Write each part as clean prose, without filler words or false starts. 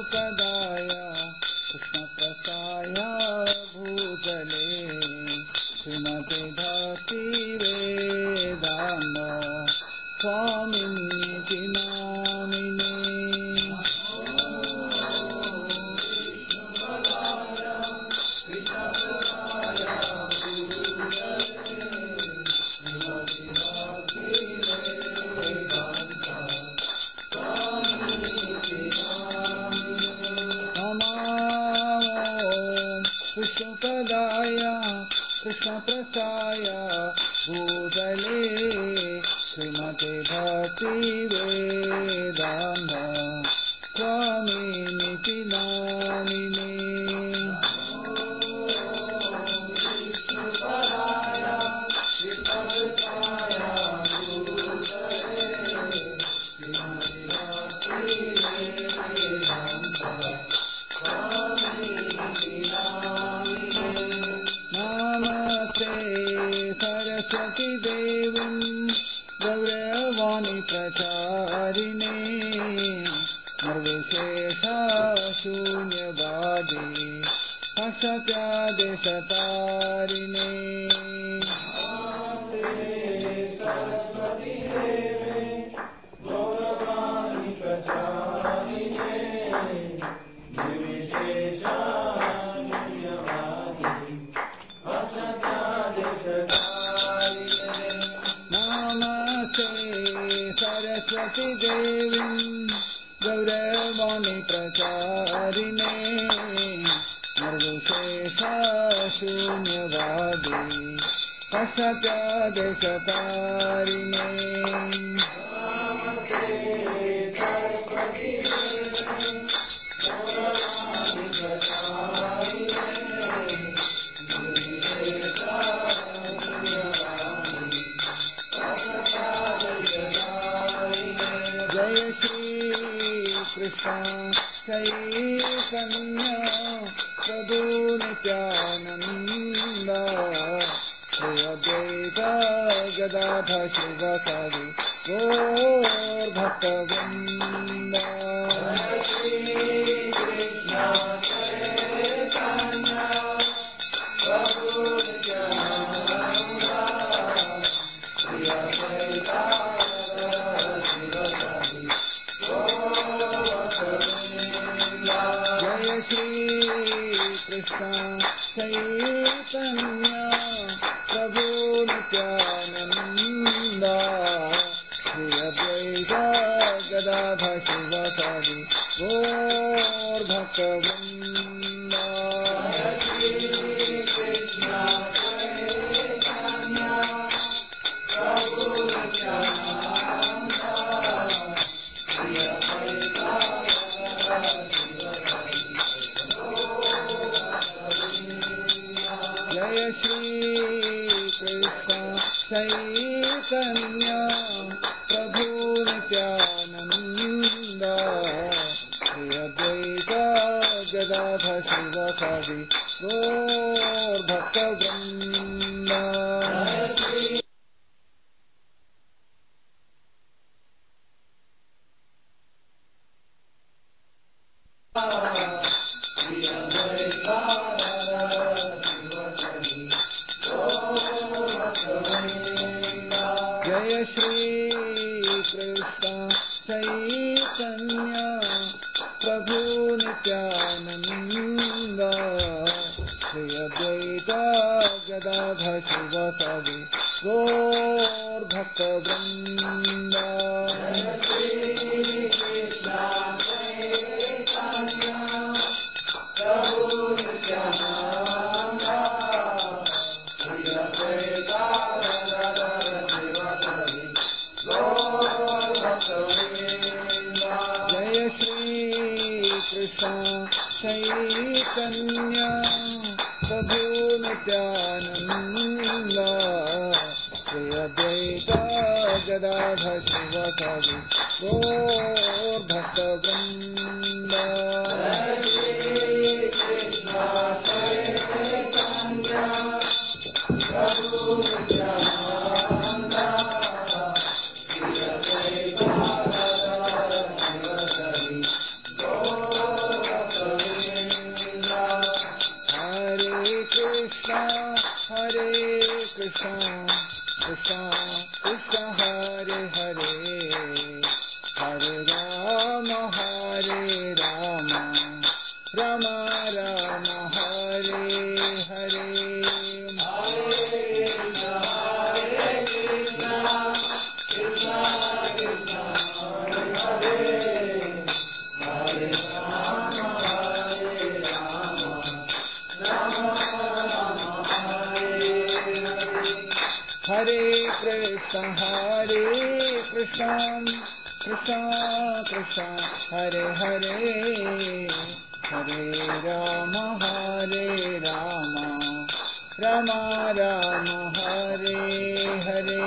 विष्णुपदाय कृष्णप्रसाय भूतले श्रीमते भक्तिवेदान्त स्वामिन्निति नामिने। विष्णुपदाय कृष्णप्रसाय भूतले श्रीमते भक्तिवेदान्त स्वामिनिति नामिने। सरस्वती देवीं गौरवाणी प्रचारिणे निर्विशेषशून्यवादी असत्यादेशतारिणे। सरस्वती देवीं गौरवाणी प्रचारिणे निर्विशेषशून्यवादी नमस्ते सरस्वती देवीं गौरवाणी प्रचारिणे निर्विशेषशून्यवादी असत्यादेशतारिणे। नमस्ते सरस्वती देवीं गौरवाणी प्रचारिणे जय श्री कृष्ण चैतन्य प्रभु नित्यानंद श्री अद्वैत गदाधर शिवसादि गौर भक्तवृंद। जय श्री कृष्ण चैतन्य प्रभु नित्यानंद श्री अद्वैत जय श्री कृष्ण चैतन्य प्रभु नित्यानंद श्री अद्वैत गदाधर शिवसादि गौर भक्तवृंद। जय श्री कृष्ण चैतन्य प्रभु नित्यानंद श्री अद्वैत जय श्री कृष्ण चैतन्य प्रभु नित्यानंद श्री अद्वैत गदाधर शिवसादि गौर भक्तवृंद। जय श्री कृष्ण चैतन्य प्रभु नित्यानंद श्री अद्वैत गदाधर शिवसादि गौर भक्तवृंद। जय श्री कृष्ण चैतन्य प्रभु नित्यानंद श्री अद्वैत जय श्री कृष्ण चैतन्य प्रभु नित्यानंद श्री अद्वैत गदाधर शिवसादि गौर भक्तवृंद। जय श्री कृष्ण चैतन्य प्रभु नित्यानंद श्री अद्वैत गदाधर शिवसादि गौर Krishna Krishna Krishna Hare Hare Hare Rama Rama Rama Hare Hare Hare Krishna Krishna Krishna Hare Hare Hare Rama Rama Rama Hare Hare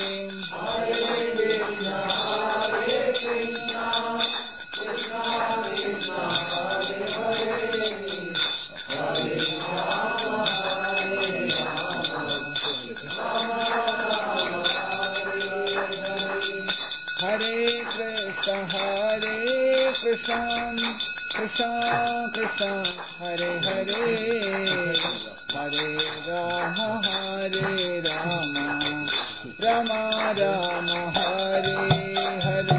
Hare Krishna Krishna Krishna Hare Hare Hare Rama Rama Rama Hare Hare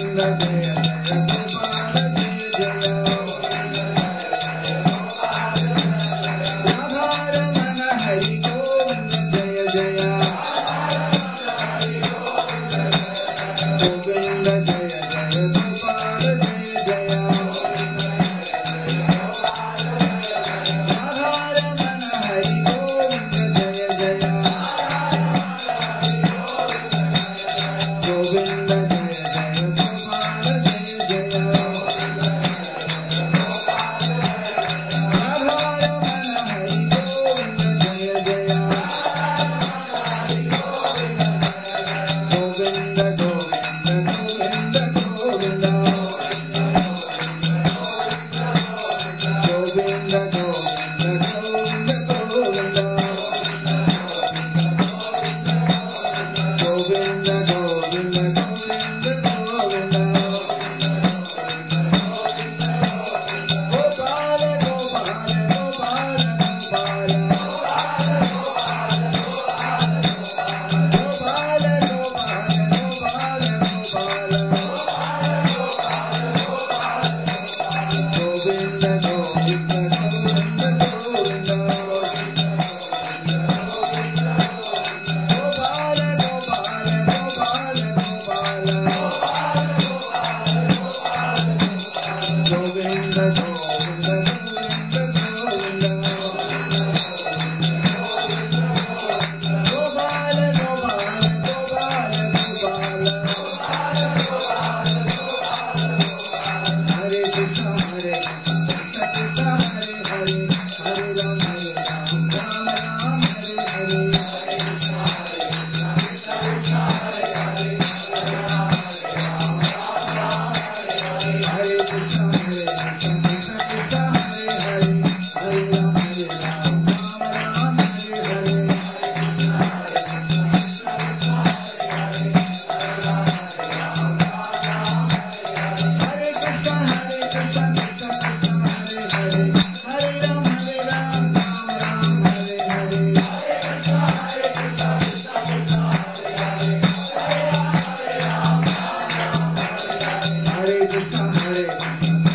Hare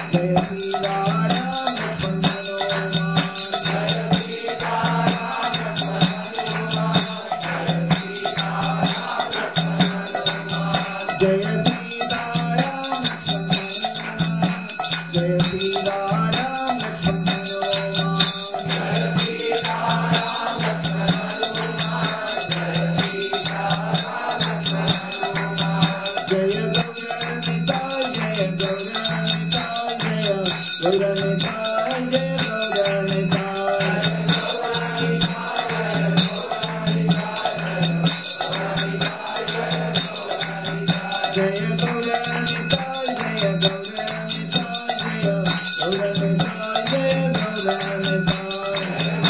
जय सीताराम लक्ष्मण हनुमान जय सीताराम लक्ष्मण हनुमान जय सीताराम लक्ष्मण हनुमान जय सीताराम लक्ष्मण हनुमान जय सीताराम लक्ष्मण हनुमान जय सीताराम लक्ष्मण हनुमान जय गौरनिताय जय गौरनिताय जय गौरनिताय जय गौरनिताय जय गौरनिताय जय गौरनिताय जय गौरनिताय जय गौरनिताय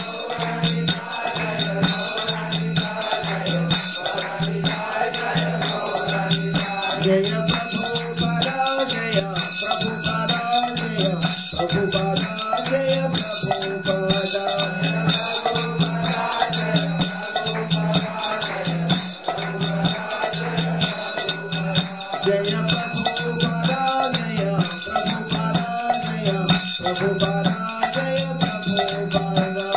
जय प्रभुपादा जय प्रभुपादा जय प्रभुपादा जय प्रभुपादा जय प्रभुपादा जय प्रभुपादा जय प्रभुपादा जय प्रभुपादा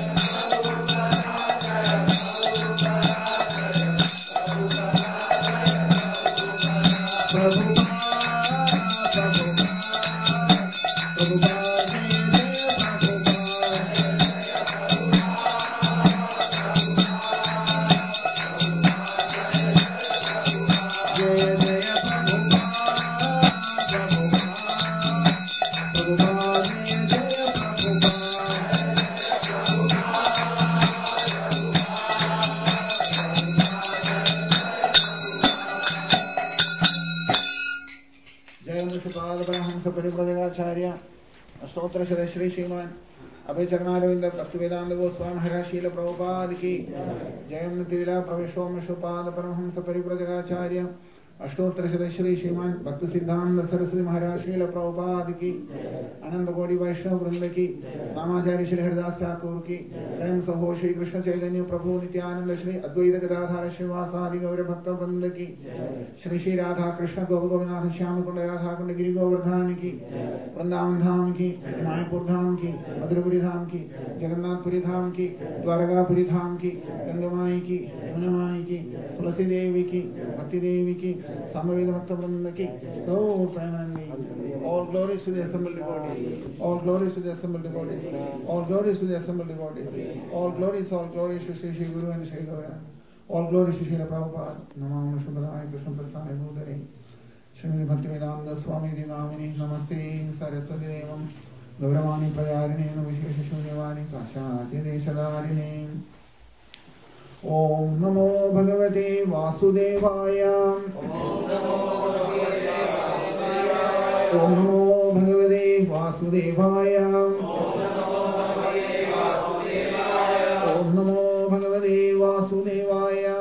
परिव्रजकाचार्य स्तोत्र श्री श्रीमान अभय चरणारविंद भक्तिवेदांत गोस्वामी महाराज शील प्रभुपाद की जयम तिला प्रवेशोम शुपाद परमहंस परिव्रजकाचार्य अष्टोत्तर श्री श्रीमान भक्त सिद्धांत सरस्वती महाराज शील प्रभुपाद की अनंत कोटि वैष्णव वृंद की रामाचार्य श्री हरिदास ठाकुर की प्रेम सहो श्री कृष्ण चैतन्य प्रभु नित्यानंद श्री अद्वैत गदाधर श्रीवासादि गौर भक्त वृंद की श्री श्री राधा कृष्ण गोविंदनाथ श्याम कुंड राधा कुंड गिरि गोवर्धन की वृंदावन धाम की मायापुर धाम की मधुरपुरी धाम की जगन्नाथपुरी धाम की द्वारकापुरी धाम की गंगमाई की यमुनामाई की तुलसी देवी की भक्ति देवी की Samaveda Bhakta Vrinda ki Gaur Premanandi. All glories to the assembled devotees. All glories to the assembled devotees. All glories to the assembled devotees. All glories to Shri Shri Guru and Shri Gaura. All glories to Shri Prabhupada. Namah Shubhadaya Krishna Prasthaya Bhudare. Shrimad Bhaktivedanta Swami Dinamini Namaste Saraswati Devam Gauravani Prayarini Navishesha Shunyavani Kashati Deshadarini. Om Namo Bhagavate Vasudevaya. Om Namo Bhagavate Vasudevaya. Om Namo Bhagavate Vasudevaya.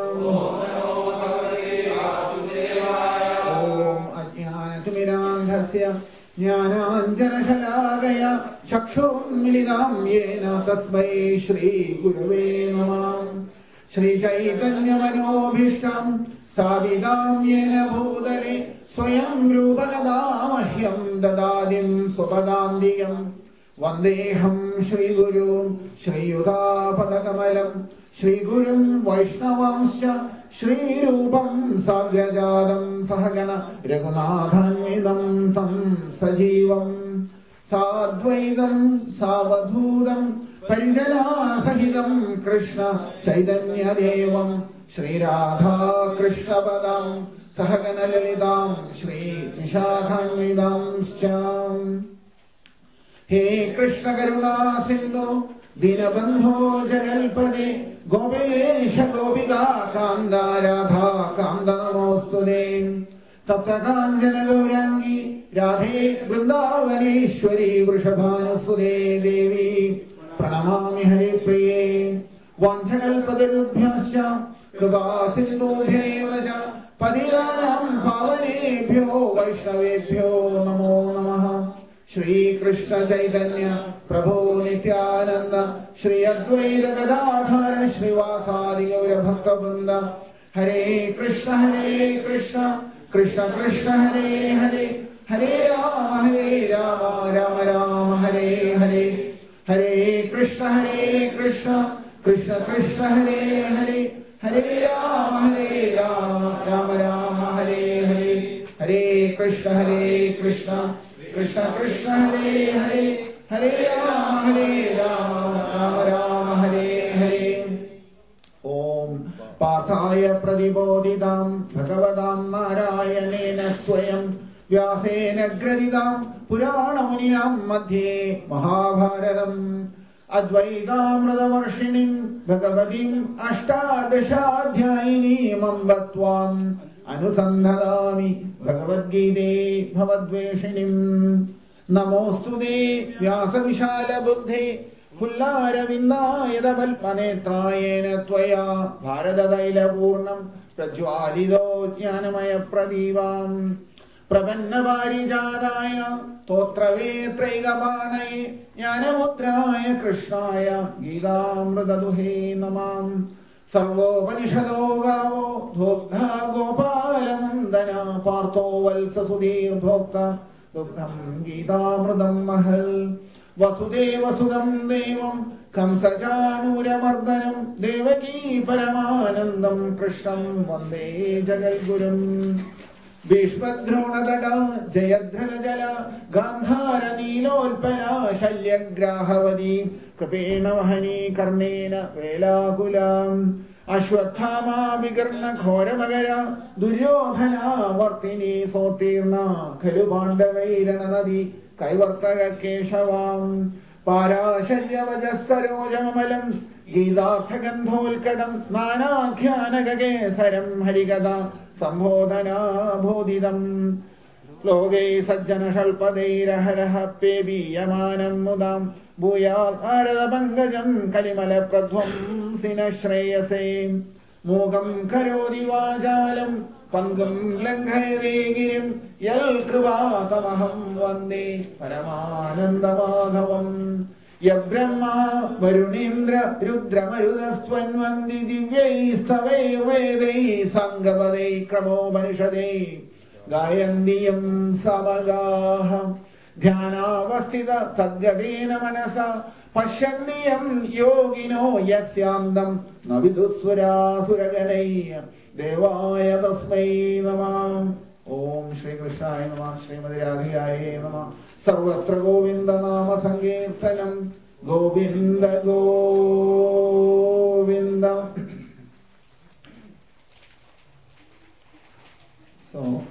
Om Ajnanatirandhasya Jnananjanashalakaya Chakshurmilitam Yena Tasmai Shri Gurave Namah. Shri Chaitanya Manobhishtam Savidam Yena Bhudale Swayam Rupanadamahyam Dadadim Swapadandiyam Vandeham Shri Guru Shri Yudhapadakamalam Shri Gurum Vaishnavamscha Shri Rupam Sagrajadam Sahagana Raghunathanvidam Tam Sajivam Sadvaidam Savadhudam Parijana Sahidam Krishna Chaitanya Devam Shri Radha Krishna Padam Sahagana Lalitam Shri Vishakhanvidam Scham. He Krishna Karuna Sindhu Dinabandho Jagalpade Gopesha Gopika Kanda Radha Kanda Namostude Tapta Kanjana Gaurangi Radhe Vrindavaneshwari Vrishabhanasude Devi Pranamami Hari Priye Vanchakalpatarubhyascha Kripa Sindhubhyevacha Patidanam Pavanebhyo Vaishnavebhyo Namo Namaha. Shri Krishna Chaitanya Prabhu Nityananda Shri Advaita Gadadhara Shrivasadi Gaura Bhakta Vrinda. Hare Krishna Krishna Krishna Hare Hare Hare Rama, Rama Rama, Hare Hare. Hare Krishna, Krishna Krishna, Hare Hare. Hare Rama, Rama Rama, Hare Hare. Hare Krishna, Krishna Krishna, Hare Hare. Hare Rama, Rama Rama, Hare Hare. Om Pathaya Pradibodhidam Bhagavatam Narayanena Swayam Vyasena Gradidam Purana Muninam Madhye Mahabharatam Advaitamradavarshinim Bhagavatim Ashtadashadhyayinim Ambatvam Anusandharami Bhagavad Gite Bhavadveshinim Namostude Vyasa Vishala Buddhe Pullaravindayavalpanetrayena Tvaya Bharadadaila Purnam Prajwalido Jnanamaya Pradivam Pravannaparijadaya Totrave Traigapanaya Jnanamudraya Krishnaya Gītāmritaduhe Namam Sarvopanishado Gavo Dhokdha Gopala Nandana Partho Valsa Sudhir Bhokta Duktam Gītāmritam Mahal Vasudeva Sudam Devam Kamsajanuramardanam Devaki Paramanandam Krishnam Vande Jagadgurum Bhishmadronadada Jayadhara Jala Gandhara Nilolpala Shalyagrahavadi Kripena Vahani Karnena Velakulam Ashwathama Vigarna Khoramagara Duryodhana Vartini Sotirna Khalupandavairanadi Kaivartaga Keshavam Parasharya Vajasarojamalam Gītāर्थagandholkadam Nānākhyanagage Saram Harigada Sambhodhana Bodhidam Loge Sajjana Shalpadeira Haraha Pebi Yamanam Mudam Bhuyat Aradabangajam Kalimala Pradhvam Sinashreyase Mogam Karodi Vajalam Pangam Langhayade Girim Yal Krivatamaham Vande Paramanandamādhavam Yabrahma Varunindra Rudra Marudastvan Vandi Divyai Stavai Vedai Sangavadai Kramopanishadai Gayandiyam Samagaha Dhyanavastita Tadgadena Manasa Pashyandiyam Yogino Yasyandam Navidusvara Suraganai Devaya Tasmai Namah Om Shri Krishnaya Namah Srimati Radhikaya Namah Sarvatra Govinda Nama Sankirtanam Govinda Govinda. So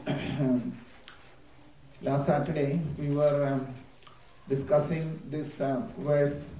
last Saturday we were discussing this verse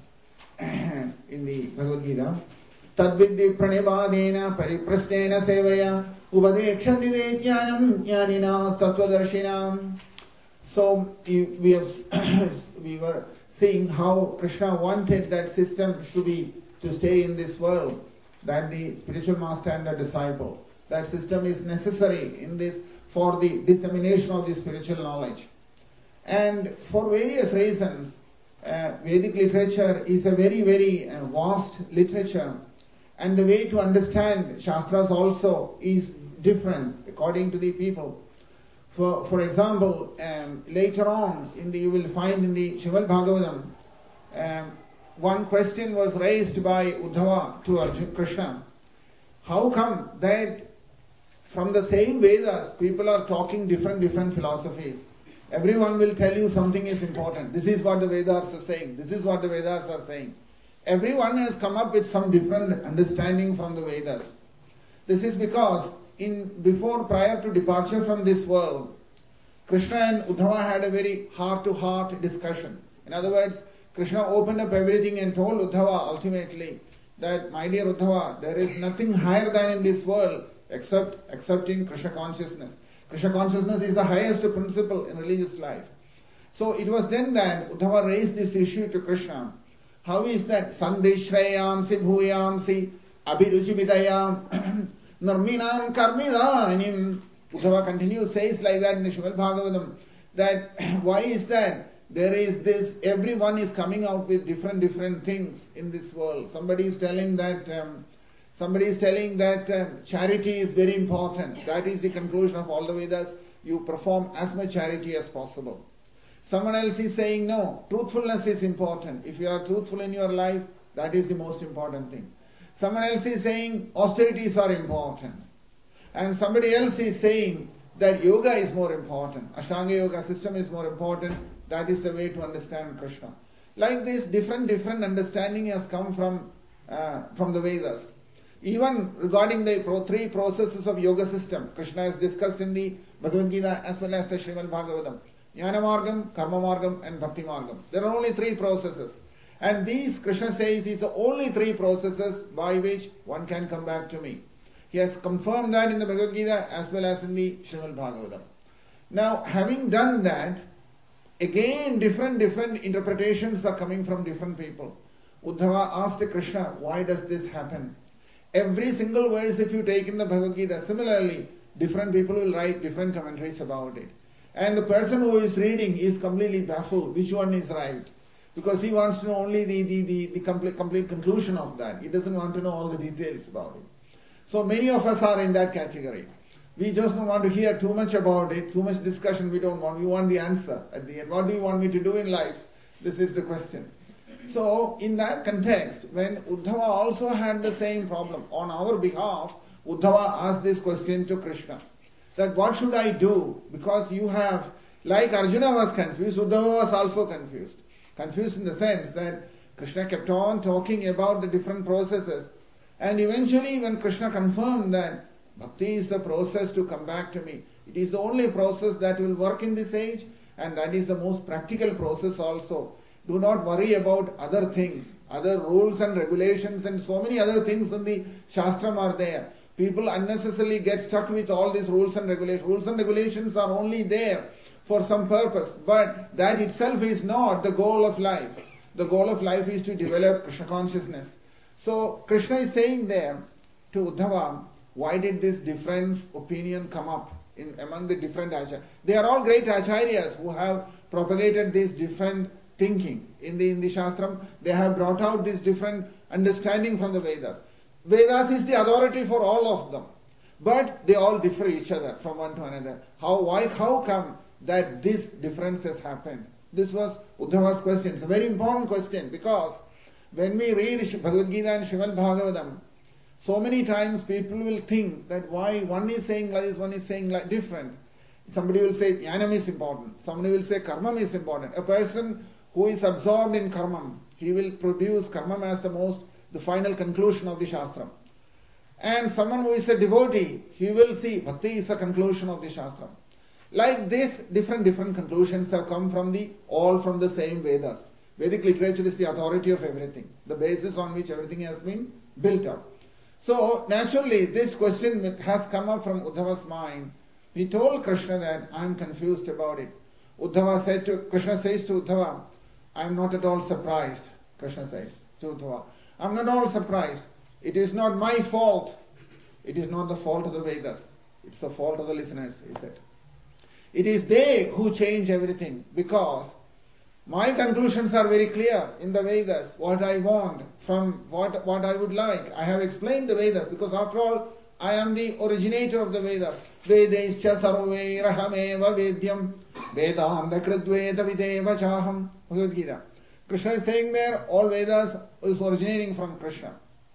in the Bhagavad Gita. Tadviddi pranibadena pariprasthena sevaya upadekshati jnanam jnaninas tattvadarshina. So we were seeing how Krishna wanted that system to stay in this world, that the spiritual master and the disciple. That system is necessary in this for the dissemination of the spiritual knowledge. And for various reasons, Vedic literature is a very, very vast literature. And the way to understand Shastras also is different according to the people. For example, later on, you will find in the Srimad Bhagavatam, one question was raised by Uddhava to Krishna. How come that from the same Vedas, people are talking different philosophies? Everyone will tell you something is important. This is what the Vedas are saying. This is what the Vedas are saying. Everyone has come up with some different understanding from the Vedas. This is because prior to departure from this world, Krishna and Uddhava had a very heart-to-heart discussion. In other words, Krishna opened up everything and told Uddhava ultimately that, my dear Uddhava, there is nothing higher than in this world except accepting Krishna consciousness. Krishna consciousness is the highest principle in religious life. So it was then that Uddhava raised this issue to Krishna. How is that? Sandeshrayamsi bhuyamsi abhiruchimidayam narminam karmidanim. Uddhava continues, says like that in the Srimad Bhagavatam, that why is that? There is this, everyone is coming out with different things in this world. Somebody is telling that charity is very important. That is the conclusion of all the Vedas. you perform as much charity as possible. Someone else is saying, no, truthfulness is important. If you are truthful in your life, that is the most important thing. Someone else is saying austerities are important. And somebody else is saying that yoga is more important. Ashtanga yoga system is more important. That is the way to understand Krishna. Like this, different understanding has come from the Vedas. Even regarding the three processes of yoga system, Krishna has discussed in the Bhagavad Gita as well as the Srimad Bhagavatam. Jnana Margam, Karma Margam and Bhakti Margam. There are only three processes. And these, Krishna says, is the only three processes by which one can come back to me. He has confirmed that in the Bhagavad Gita as well as in the Srimad Bhagavatam. Now, having done that, again different interpretations are coming from different people. Uddhava asked Krishna, why does this happen? Every single verse if you take in the Bhagavad Gita, similarly, different people will write different commentaries about it. And the person who is reading is completely baffled which one is right. Because he wants to know only the complete conclusion of that. He doesn't want to know all the details about it. So many of us are in that category. We just don't want to hear too much about it, too much discussion we don't want. We want the answer at the end. What do you want me to do in life? This is the question. So in that context, when Uddhava also had the same problem, on our behalf, Uddhava asked this question to Krishna. That what should I do? Because you have, like Arjuna was confused, Uddhava was also confused. Confused in the sense that Krishna kept on talking about the different processes. And eventually when Krishna confirmed that bhakti is the process to come back to me, it is the only process that will work in this age, and that is the most practical process also. Do not worry about other things, other rules and regulations and so many other things in the Shastram are there. People unnecessarily get stuck with all these rules and regulations. Rules and regulations are only there for some purpose, but that itself is not the goal of life. The goal of life is to develop Krishna consciousness. So Krishna is saying there to Uddhava, why did this difference opinion come up among the different acharyas? They are all great acharyas who have propagated this different thinking in the Shastram. They have brought out this different understanding from the Vedas. Vedas is the authority for all of them, but they all differ each other from one to another. How come that this difference has happened? This was Uddhava's question. It's a very important question, because when we read Bhagavad Gita and Srimad Bhagavatam, so many times people will think that why one is saying like this, one is saying like different. Somebody will say jnanam is important. Somebody will say karmam is important. A person who is absorbed in karmam, he will produce karmam as the final conclusion of the Shastram. And someone who is a devotee, he will see bhakti is the conclusion of the Shastram. Like this, different conclusions have come from the same Vedas. Vedic literature is the authority of everything, the basis on which everything has been built up. So naturally, this question has come up from Uddhava's mind. He told Krishna that I am confused about it. Krishna says to Uddhava, I am not at all surprised. Krishna says to Uddhava, I am not at all surprised. It is not my fault. It is not the fault of the Vedas. It's the fault of the listeners, he said. It is they who change everything, because my conclusions are very clear in the Vedas, what I want from what I would like. I have explained the Vedas, because after all, I am the originator of the Vedas. Vedescha sarve rahameva vedyam vedanta kridveda videva chaham. Bhagavad Gita. Krishna is saying there, all Vedas is originating from Krishna.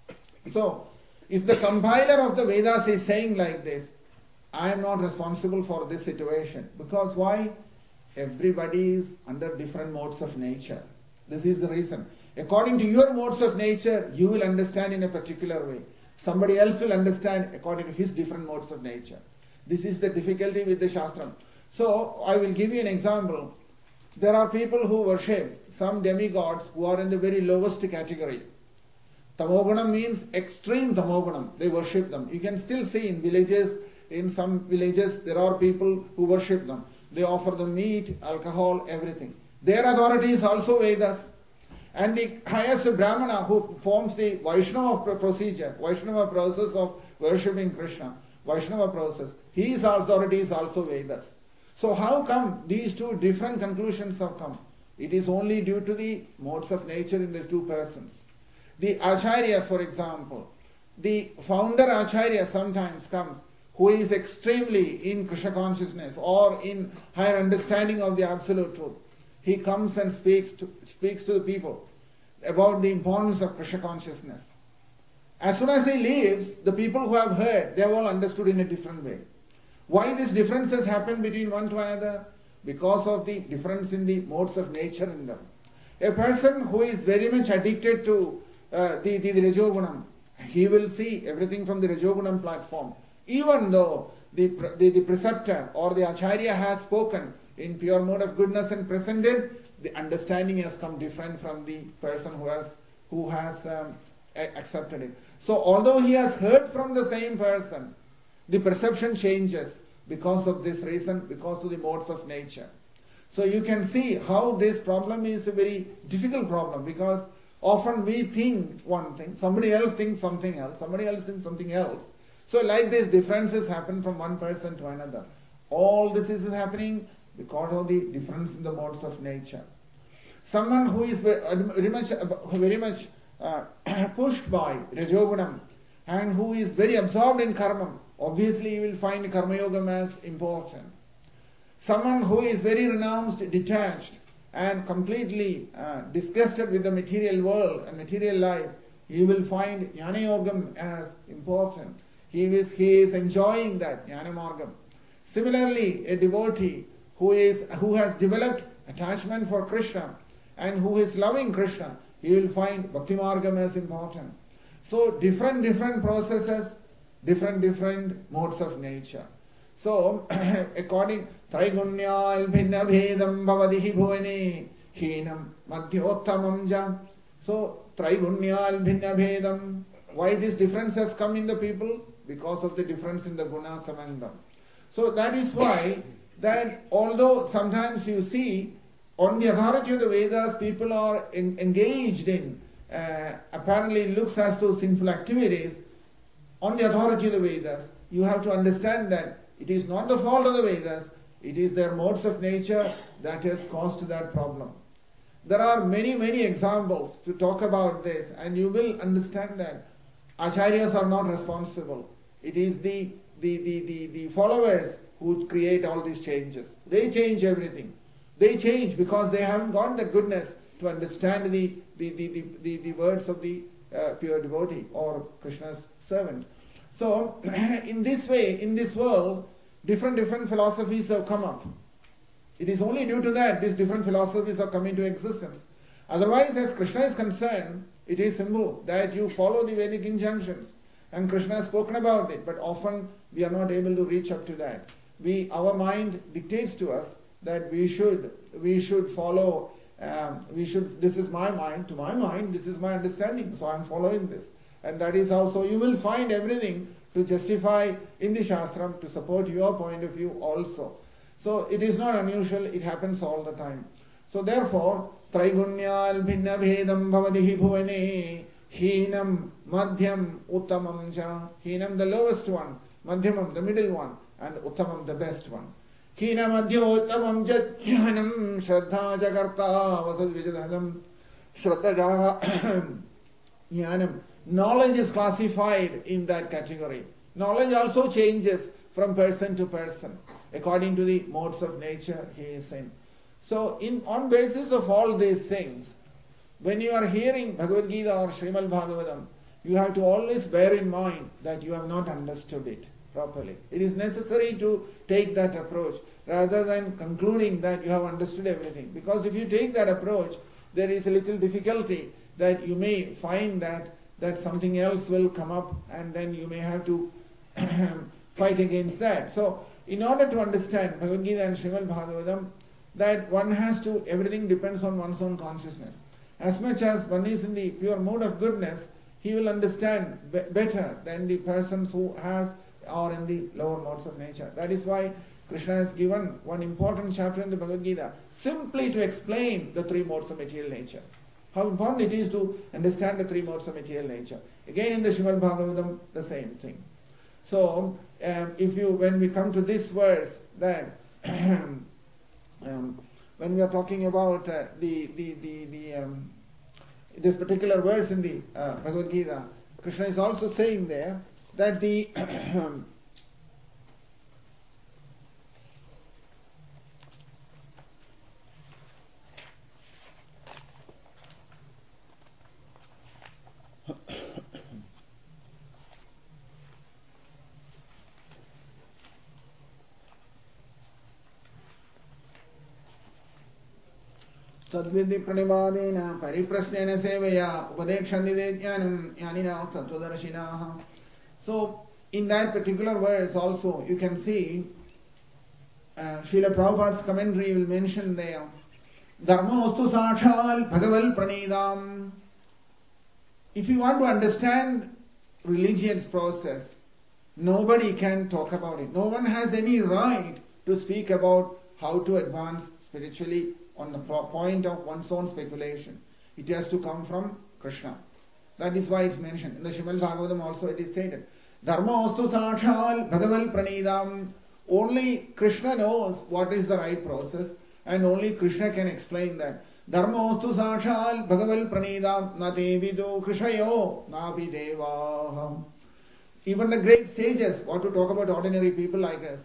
So, if the compiler of the Vedas is saying like this, I am not responsible for this situation. Because why? Everybody is under different modes of nature. This is the reason. According to your modes of nature, you will understand in a particular way. Somebody else will understand according to his different modes of nature. This is the difficulty with the Shastram. So, I will give you an example. There are people who worship some demigods who are in the very lowest category. Tamogunam means extreme tamogunam. They worship them. You can still see in villages, in some villages, there are people who worship them. They offer them meat, alcohol, everything. Their authority is also Vedas. And the highest Brahmana who forms the Vaishnava procedure, Vaishnava process of worshipping Krishna, Vaishnava process, his authority is also Vedas. So how come these two different conclusions have come? It is only due to the modes of nature in the two persons. The acharyas, for example, the founder acharya sometimes comes who is extremely in Krishna consciousness or in higher understanding of the absolute truth, he comes and speaks to the people about the importance of Krishna consciousness. As soon as he leaves, the people who have heard, they have all understood in a different way. Why these differences happen between one to another? Because of the difference in the modes of nature in them. A person who is very much addicted to the Rajogunam, he will see everything from the Rajogunam platform. Even though the preceptor or the Acharya has spoken in pure mode of goodness and presented, the understanding has come different from the person who has accepted it. So although he has heard from the same person, the perception changes because of this reason, because of the modes of nature. So you can see how this problem is a very difficult problem, because often we think one thing, somebody else thinks something else, somebody else thinks something else. So like this, differences happen from one person to another. All this is happening because of the difference in the modes of nature. Someone who is very much pushed by Rajogunam and who is very absorbed in karma, obviously you will find karma yoga as important. Someone who is very renounced, detached and completely disgusted with the material world and material life, you will find Jnana Yogam as important. He is enjoying that Jnana Margam. Similarly, a devotee who has developed attachment for Krishna and who is loving Krishna, he will find Bhakti Margam as important. So different processes, different modes of nature. So according Traigunyal Bhinna Bhedam Bhavadihi Bhuvane Heenam Madhyottamam Jam. So Traigunyal Bhinna Bhedam. Why this difference has come in the people? Because of the difference in the gunas among them. So that is why that although sometimes you see on the authority of the Vedas people are engaged in apparently looks as though sinful activities, on the authority of the Vedas, you have to understand that it is not the fault of the Vedas, it is their modes of nature that has caused that problem. There are many examples to talk about this, and you will understand that Acharyas are not responsible. It is the followers who create all these changes. They change everything. They change because they haven't got the goodness to understand the words of the pure devotee or Krishna's servant. So, in this way, in this world, different philosophies have come up. It is only due to that these different philosophies have come into existence. Otherwise, as Krishna is concerned, it is simple that you follow the Vedic injunctions. And Krishna has spoken about it, but often we are not able to reach up to that. Our mind dictates to us that we should follow, this is my mind, to my mind, this is my understanding, so I am following this. And that is how, so you will find everything to justify in the Shastram to support your point of view also. So it is not unusual, it happens all the time. So therefore, Traigunyal Bhinna Bhedam Bhavadihi Bhuvane Heenam Madhyam Uttamam Ja. Heenam the lowest one, Madhyamam the middle one, and Uttamam the best one. Heenam Madhyo Uttamam Jnanam Shraddha Jagarta Vasad Vijadhanam Shraddha Jnanam. Knowledge is classified in that category. Knowledge also changes from person to person according to the modes of nature he is in. So on basis of all these things, when you are hearing Bhagavad Gita or Srimad Bhagavatam, you have to always bear in mind that you have not understood it properly. It is necessary to take that approach rather than concluding that you have understood everything. Because if you take that approach, there is a little difficulty that you may find that something else will come up and then you may have to fight against that. So in order to understand Bhagavad Gita and Srimad Bhagavatam, that one has to, everything depends on one's own consciousness. As much as one is in the pure mode of goodness, he will understand better than the persons who are in the lower modes of nature. That is why Krishna has given one important chapter in the Bhagavad Gita simply to explain the three modes of material nature. How important it is to understand the three modes of material nature. Again in the Srimad Bhagavatam, the same thing. So, when we come to this verse, that when we are talking about this particular verse in the Bhagavad Gita, Krishna is also saying there that Tadvidhi pranibadena pariprasnena sevaya upadekshandi jnanam yanina tattvadarshinaha. So, in that particular verse also, you can see Srila Prabhupada's commentary will mention there, Dharma ostu sakshal bhagaval pranidam. If you want to understand religion's process, nobody can talk about it. No one has any right to speak about how to advance spiritually on the point of one's own speculation. It has to come from Krishna. That is why it's mentioned. In the Srimad Bhagavatam also it is stated, Dharma ostu sakshal bhagaval pranidam. Only Krishna knows what is the right process and only Krishna can explain that. Dharma ostu sakshal bhagaval pranidam na te vidu krishayo napi devaham. Even the great sages, what to talk about ordinary people like us,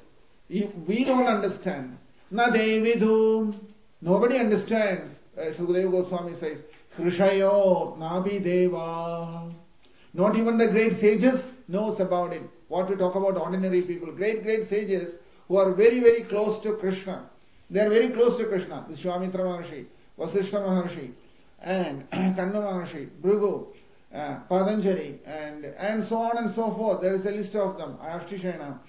we don't understand. Na te vidu. Nobody understands. Sukadeva Goswami says, Krishayo napi deva. Not even the great sages knows about it. What to talk about ordinary people. Great sages who are very, very close to Krishna. They are very close to Krishna. Vishwamitra Maharshi, Vasishta Maharshi, and Kanna Maharshi, Bhrigu, Patanjali, and so on and so forth. There is a list of them. Ashtishena,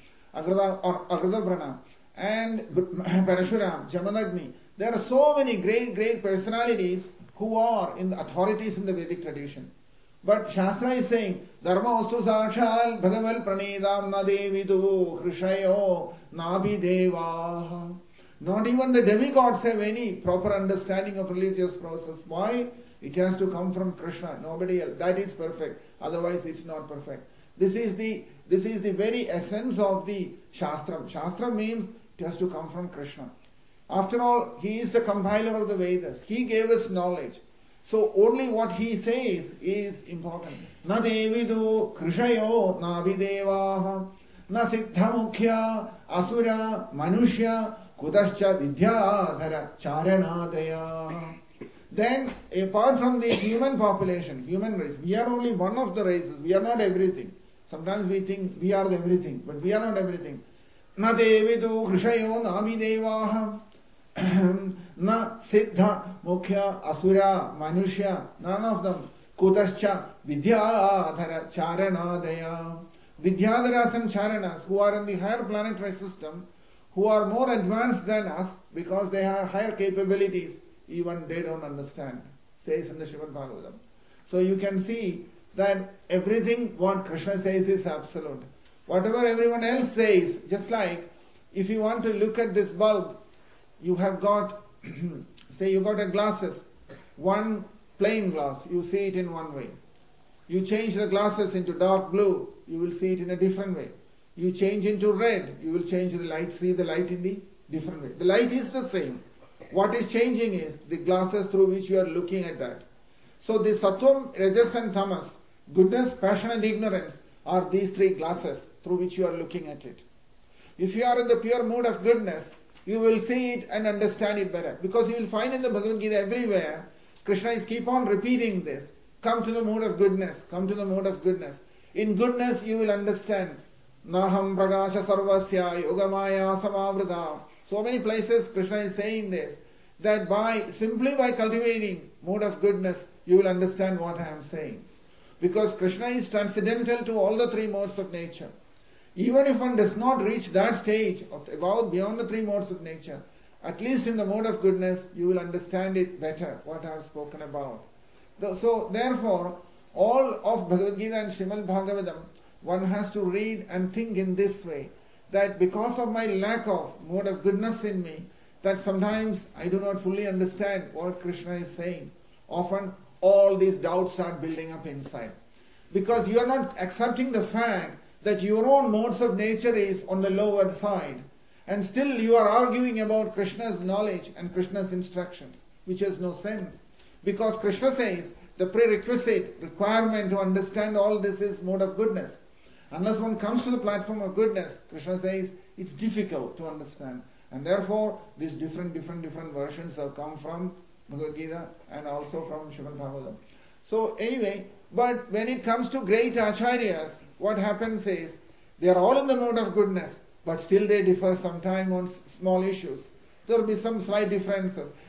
Agradabrana, and Parashuram, Jamadagni. There are so many great personalities who are in the authorities in the Vedic tradition. But Shastra is saying, Dharma ostu sakshal bhagaval pranidam na devidu krishayo nabi deva. Not even the demigods have any proper understanding of religious process. Why? It has to come from Krishna, nobody else. That is perfect. Otherwise it's not perfect. This is the very essence of the Shastra. Shastra means it has to come from Krishna. After all, he is the compiler of the Vedas. He gave us knowledge. So only what he says is important. Na devidu krishayo na videvaha na siddha mukhya asura manushya kudascha vidyadhara charanadaya. Then, apart from the human population, human race, we are only one of the races. We are not everything. Sometimes we think we are everything, but we are not everything. Na devidu krishayo na videvaha. Na siddha, mukhya, asura, manushya, none of them. Kutascha, vidyadhara, charanadaya. Vidyadharas and charanas, who are in the higher planetary system, who are more advanced than us because they have higher capabilities, even they don't understand, says in the Srimad Bhagavatam. So you can see that everything what Krishna says is absolute. Whatever everyone else says, just like if you want to look at this bulb, you have got, say you got a glasses, one plain glass, you see it in one way. You change the glasses into dark blue, you will see it in a different way. You change into red, you will change the light, see the light in the different way. The light is the same. What is changing is the glasses through which you are looking at that. So the Sattvam, Rajas and Tamas, goodness, passion and ignorance are these three glasses through which you are looking at it. If you are in the pure mood of goodness, you will see it and understand it better. Because you will find in the Bhagavad Gita everywhere, Krishna is keep on repeating this. Come to the mood of goodness. Come to the mood of goodness. In goodness you will understand. Naham pragasha sarvasya yogamaya samavrita. So many places Krishna is saying this. That simply by cultivating mood of goodness, you will understand what I am saying. Because Krishna is transcendental to all the three modes of nature. Even if one does not reach that stage of beyond the three modes of nature, at least in the mode of goodness, you will understand it better, what I have spoken about. So therefore, all of Bhagavad Gita and Srimad Bhagavatam, one has to read and think in this way, that because of my lack of mode of goodness in me, that sometimes I do not fully understand what Krishna is saying. Often all these doubts start building up inside. Because you are not accepting the fact that your own modes of nature is on the lower side. And still you are arguing about Krishna's knowledge and Krishna's instructions, which has no sense. Because Krishna says the prerequisite requirement to understand all this is mode of goodness. Unless one comes to the platform of goodness, Krishna says it's difficult to understand. And therefore, these different versions have come from Bhagavad Gita and also from Srimad Bhagavatam. So anyway, but when it comes to great acharyas, what happens is, they are all in the mode of goodness, but still they differ sometime on small issues. There will be some slight differences.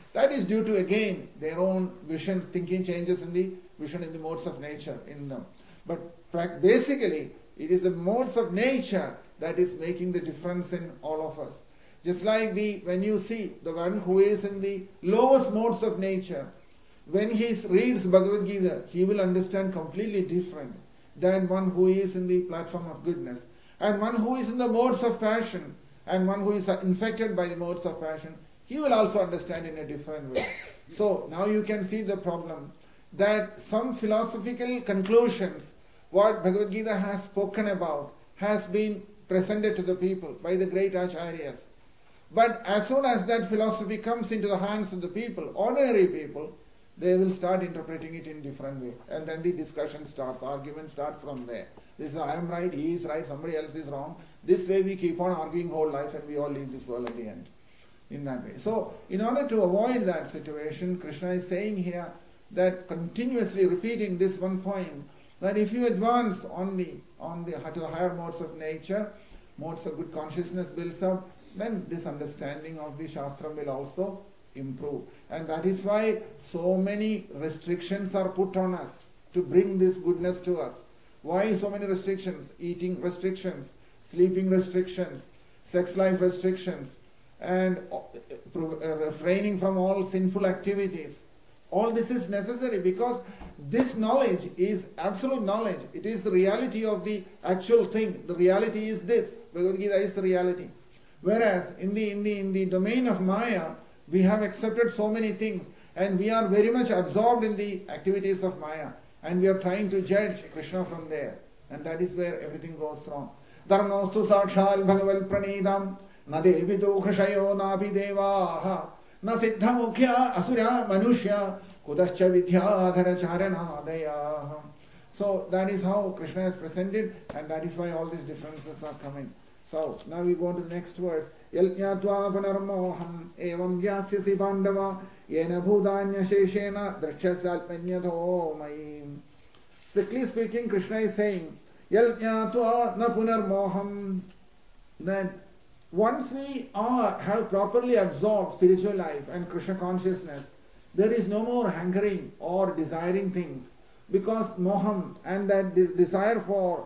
That is due to, again, their own vision, thinking changes in the vision in the modes of nature in them. But basically, it is the modes of nature that is making the difference in all of us. Just like when you see the one who is in the lowest modes of nature, when he reads Bhagavad Gita, he will understand completely different than one who is in the platform of goodness. And one who is in the modes of passion, and one who is infected by the modes of passion, he will also understand in a different way. So now you can see the problem that some philosophical conclusions, what Bhagavad Gita has spoken about, has been presented to the people by the great acharyas. But as soon as that philosophy comes into the hands of the people, ordinary people, they will start interpreting it in different way. And then the discussion starts, argument starts from there. This is, I am right, he is right, somebody else is wrong. This way we keep on arguing whole life and we all leave this world at the end. In that way. So, in order to avoid that situation, Krishna is saying here that continuously repeating this one point, that if you advance to the higher modes of nature, modes of good consciousness builds up, then this understanding of the Shastra will also improve. And that is why so many restrictions are put on us to bring this goodness to us. Why so many restrictions? Eating restrictions, sleeping restrictions, sex life restrictions, and refraining from all sinful activities. All this is necessary because this knowledge is absolute knowledge. It is the reality of the actual thing. The reality is this. Bhagavad Gita is the reality. Whereas in the domain of Maya, we have accepted so many things and we are very much absorbed in the activities of Maya and we are trying to judge Krishna from there. And that is where everything goes wrong. Dharmostu sakshal bhagaval pranidam na devidu krishayo nabi devaha na siddha mukhya asura manushya kudascha vidyadhara charanadaya. So that is how Krishna is presented and that is why all these differences are coming. So now we go to the next verse. Yal jnatva punarmoham evam vyasyasi pandava yena bhudanya sheshena drakshyasalpanyatho mayim. Strictly speaking, Krishna is saying, Yal jnatva na punarmoham, that once we have properly absorbed spiritual life and Krishna consciousness, there is no more hankering or desiring things. Because moham and that desire for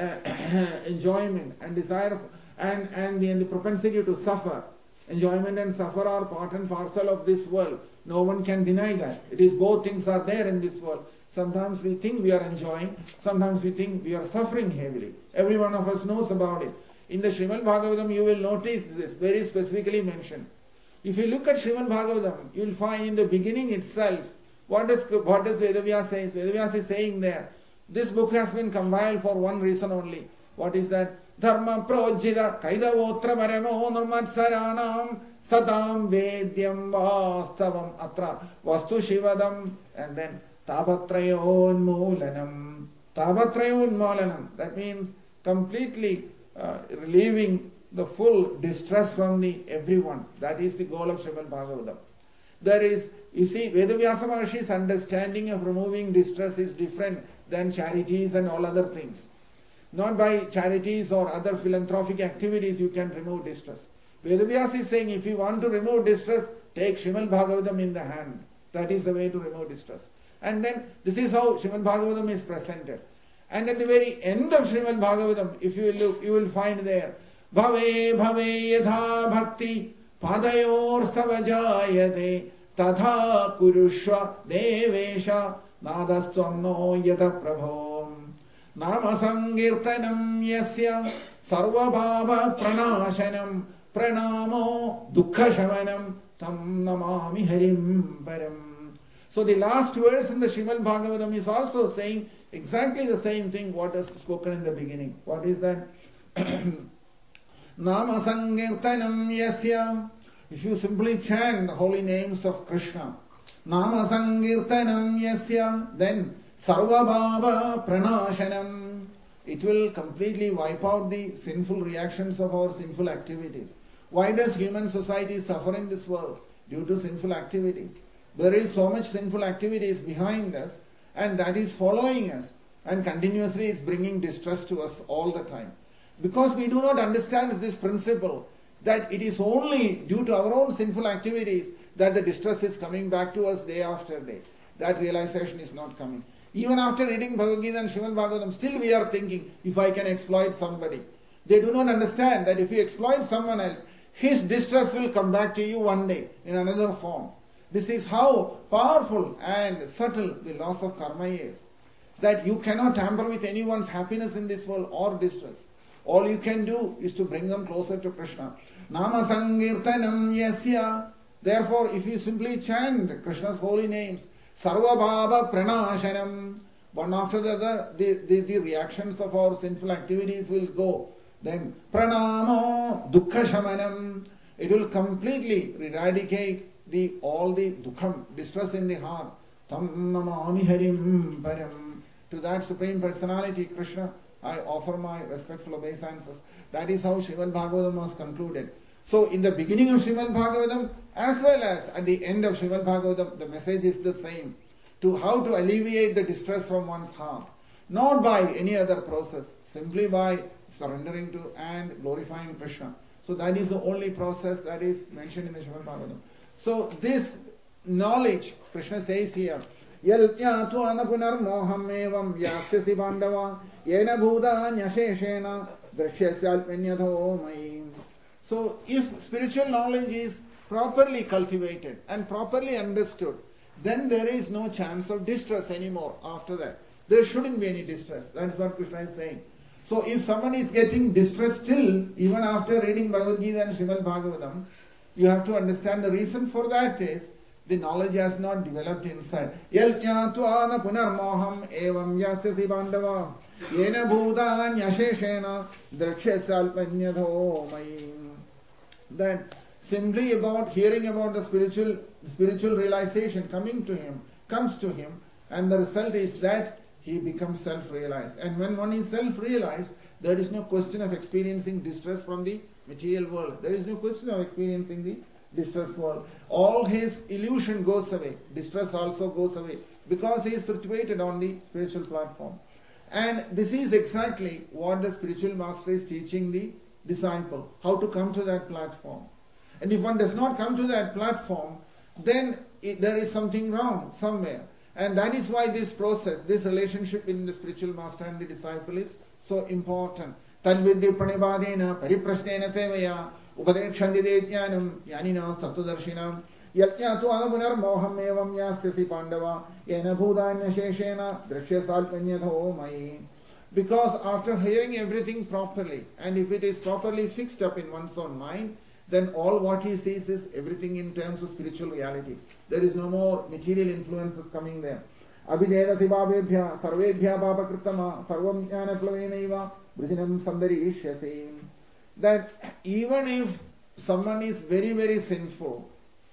enjoyment and desire and the propensity to suffer, enjoyment and suffer are part and parcel of this world. No one can deny that. It is both things are there in this world. Sometimes we think we are enjoying, sometimes we think we are suffering heavily. Every one of us knows about it. In the Srimad Bhagavatam you will notice this very specifically mentioned. If you look at Srimad Bhagavatam, you will find in the beginning itself, what does Vedavyasa say? Vedavyasa is saying there, this book has been compiled for one reason only. What is that? Dharma projita kaidavotra paramo nirmatsaranam satam vedyam vastavam atra vastu shivadam, and then tapatrayon moolanam. Tapatrayon moolanam. That means completely relieving the full distress from everyone. That is the goal of Srimad Bhagavatam. There is, you see, Vedavyasa Maharshi's understanding of removing distress is different than charities and all other things. Not by charities or other philanthropic activities you can remove distress. Vedavyasa is saying if you want to remove distress, take Srimad Bhagavatam in the hand. That is the way to remove distress. And then this is how Srimad Bhagavatam is presented. And at the very end of Srimad Bhagavatam, if you look, you will find there, Bhave bhave yadha bhakti padayor savajayate tadha kurushva devesha nadastvam no yata prabho nama sankirtanam yasya sarvabhava pranashanam pranamo dukkha tam namami harim param. So the last verse in the Srimad Bhagavatam is also saying exactly the same thing what is spoken in the beginning. What is that? Nama sankirtanam yasya. If you simply chant the holy names of Krishna, Nama sankirtanam yasya, then sarvabhava pranashanam, it will completely wipe out the sinful reactions of our sinful activities. Why does human society suffer in this world? Due to sinful activities. There is so much sinful activities behind us and that is following us and continuously it's bringing distress to us all the time. Because we do not understand this principle that it is only due to our own sinful activities that the distress is coming back to us day after day. That realization is not coming. Even after reading Bhagavad Gita and Srimad Bhagavatam, still we are thinking, if I can exploit somebody. They do not understand that if you exploit someone else, his distress will come back to you one day in another form. This is how powerful and subtle the loss of karma is. That you cannot tamper with anyone's happiness in this world or distress. All you can do is to bring them closer to Krishna. Nama Sankirtanam Yasya. Therefore, if you simply chant Krishna's holy names, Sarva Bhava Pranashanam, one after the other, the reactions of our sinful activities will go. Then Pranamo Dukkha Shamanam, it will completely eradicate all the dukkham, distress in the heart. Tam Namami Harim Param. To that Supreme Personality, Krishna, I offer my respectful obeisances. That is how Srimad Bhagavatam was concluded. So in the beginning of Srimad Bhagavatam, as well as at the end of Srimad Bhagavatam, the message is the same. To how to alleviate the distress from one's heart. Not by any other process, simply by surrendering to and glorifying Krishna. So that is the only process that is mentioned in the Srimad Bhagavatam. So this knowledge, Krishna says here, Yaltyatva punar moham evam yasyasi pandava yena bhuda nyasheshena drishyasya alpanyatho mayim. So if spiritual knowledge is properly cultivated and properly understood, then there is no chance of distress anymore after that. There shouldn't be any distress. That is what Krishna is saying. So if someone is getting distressed still, even after reading Bhagavad Gita and Srimad Bhagavatam, you have to understand the reason for that is the knowledge has not developed inside. Yaltyatva punar moham evam yasyasi pandava yena bhuda nyasheshena drakshasya alpanyatho mayim. That simply about hearing about the spiritual realization comes to him, and the result is that he becomes self-realized. And when one is self-realized, there is no question of experiencing distress from the material world. There is no question of experiencing the distress world. All his illusion goes away. Distress also goes away because he is situated on the spiritual platform. And this is exactly what the spiritual master is teaching the disciple, how to come to that platform. And if one does not come to that platform, then there is something wrong somewhere. And that is why this process, this relationship in the spiritual master and the disciple is so important. Tadvidya pranibadena pariprasnena sevaya upadekshandide jnanam yaninas tattvadarshinam yajnatu anapunar moham evam yasyasi pandava yena bhudanya sheshena drishyasalpanyatho mayi. Because after hearing everything properly, and if it is properly fixed up in one's own mind, then all what he sees is everything in terms of spiritual reality. There is no more material influences coming there. Abhijayana sivabhebhya sarvebhya papakritama sarvam jnana plavenaiva brijinam sandarishyasi. That even if someone is very, very sinful,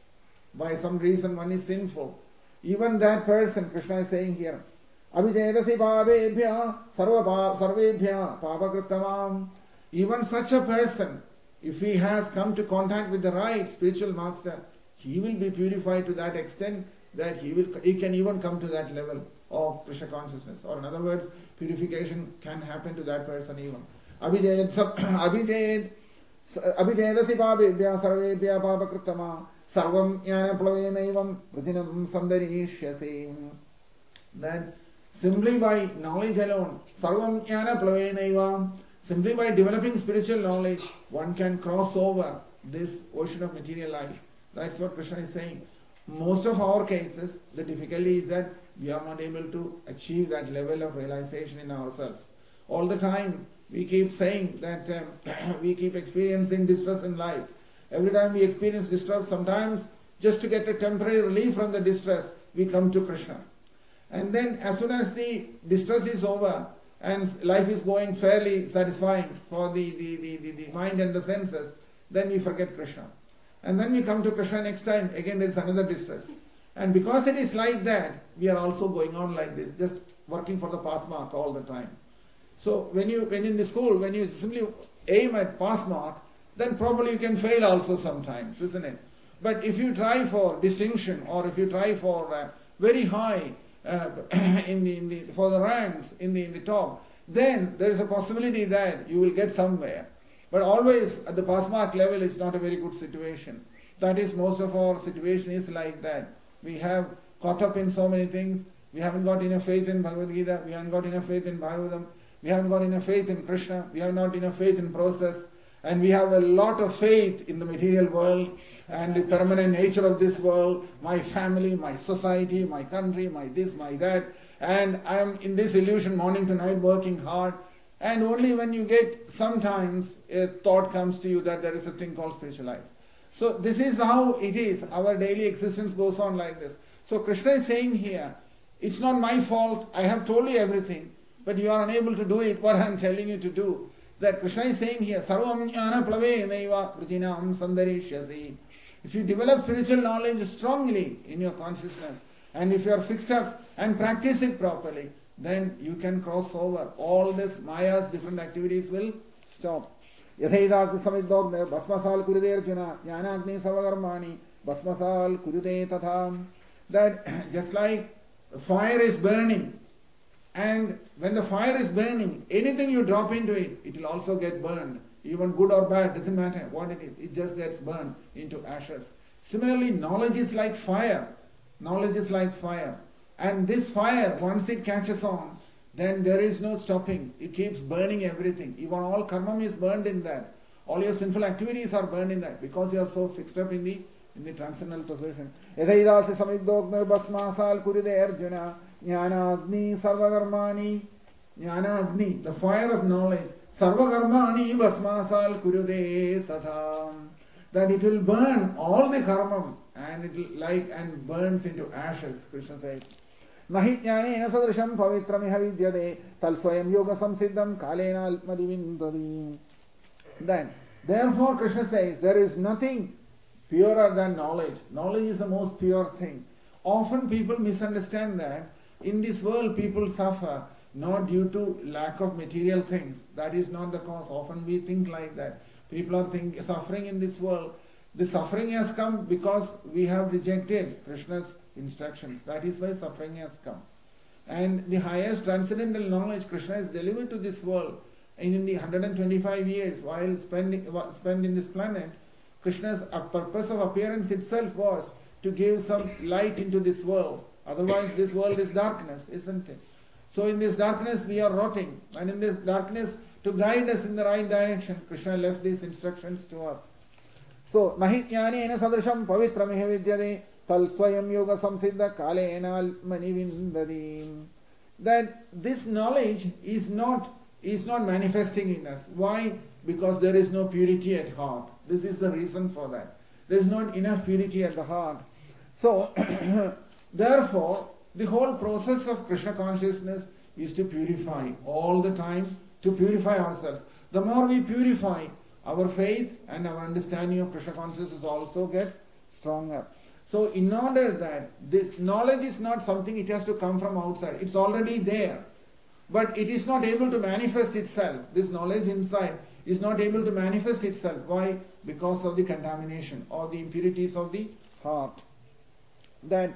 by some reason one is sinful, even that person, Krishna is saying here, Abhijayadasi bhavebhya sarvebhya papakritamam. Even such a person, if he has come to contact with the right spiritual master, he will be purified to that extent that he can even come to that level of Krishna consciousness. Or in other words, purification can happen to that person even. Abhijayadasi bhavebhya sarvebhya papakritama sarvam jnana plavenaivam brijinam sandarishyasi. That simply by knowledge alone, sarvam jnana plavenaivam, simply by developing spiritual knowledge, one can cross over this ocean of material life. That's what Krishna is saying. Most of our cases, the difficulty is that we are not able to achieve that level of realization in ourselves. All the time, we keep saying that we keep experiencing distress in life. Every time we experience distress, sometimes just to get a temporary relief from the distress, we come to Krishna. And then as soon as the distress is over and life is going fairly satisfying for the mind and the senses, then we forget Krishna. And then we come to Krishna next time, again there is another distress. And because it is like that, we are also going on like this, just working for the pass mark all the time. So when in the school, when you simply aim at pass mark, then probably you can fail also sometimes, isn't it? But if you try for distinction, or if you try for very high for the ranks in the top, then there is a possibility that you will get somewhere. But always at the pass mark level, it's not a very good situation. That is, most of our situation is like that. We have caught up in so many things. We haven't got enough faith in Bhagavad Gita. We haven't got enough faith in Bhagavatam. We haven't got enough faith in Krishna. We have not enough faith in process. And we have a lot of faith in the material world and the permanent nature of this world, my family, my society, my country, my this, my that. And I am in this illusion morning to night working hard. And only when you get sometimes a thought comes to you that there is a thing called spiritual life. So this is how it is. Our daily existence goes on like this. So Krishna is saying here, it's not my fault. I have told you everything, but you are unable to do it, what I am telling you to do. That Krishna is saying here, Sarvam jnana plave naiva krutinam sandarishyasi. If you develop spiritual knowledge strongly in your consciousness, and if you are fixed up and practice it properly, then you can cross over. All this Maya's different activities will stop. Yadhaidakti samidogme basmasal kurude arjuna jnanagni savagarmani basmasal kurude tatham. That just like fire is burning, and when the fire is burning, anything you drop into it, it will also get burned. Even good or bad, doesn't matter what it is, it just gets burned into ashes. Similarly, knowledge is like fire. Knowledge is like fire. And this fire, once it catches on, then there is no stopping. It keeps burning everything. Even all karma is burned in that. All your sinful activities are burned in that, because you are so fixed up in the transcendental position. Yadhaidasi samidogme basmasal kurude arjuna jnana agni sarvagarmani. Jnana agni, the fire of knowledge. Sarvagarmani basmasal kurude tatham. That it will burn all the karma and it will and burns into ashes, Krishna says. Nahi jnanena sadrisham pavitram vidyade tal swayam yoga samsiddham kalena almadivindadi. Then, therefore Krishna says, there is nothing purer than knowledge. Knowledge is the most pure thing. Often people misunderstand that in this world people suffer not due to lack of material things. That is not the cause. Often we think like that. People are suffering in this world. The suffering has come because we have rejected Krishna's instructions. That is why suffering has come. And the highest transcendental knowledge Krishna has delivered to this world. And in the 125 years while spent in this planet, Krishna's purpose of appearance itself was to give some light into this world. Otherwise this world is darkness, isn't it? So in this darkness we are rotting. And in this darkness, to guide us in the right direction, Krishna left these instructions to us. So, nahi jnanena sadrisham pavitram vidyade tal swayam yoga samsiddha kalena almanivindadi. That this knowledge is not manifesting in us. Why? Because there is no purity at heart. This is the reason for that. There is not enough purity at the heart. So, therefore, the whole process of Krishna consciousness is to purify all the time, to purify ourselves. The more we purify, our faith and our understanding of Krishna consciousness also gets stronger. So in order that this knowledge is not something it has to come from outside. It's already there. But it is not able to manifest itself. This knowledge inside is not able to manifest itself. Why? Because of the contamination or the impurities of the heart. That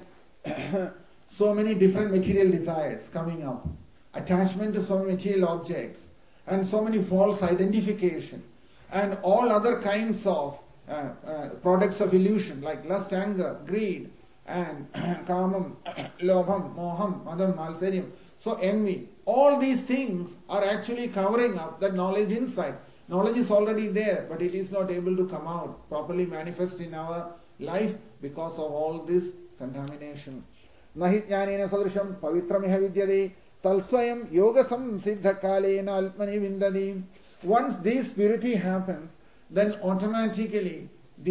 so many different material desires coming up. Attachment to so many material objects. And so many false identification. And all other kinds of products of illusion like lust, anger, greed, and kamam, lobham, moham, madam, malsariam. So envy. All these things are actually covering up the knowledge inside. Knowledge is already there, but it is not able to come out, properly manifest in our life because of all this contamination. Nahi jnanena sadrisham pavitramiha vidyade tal swayam yoga samsiddha kalena almani vindadi. Once this purity happens, then automatically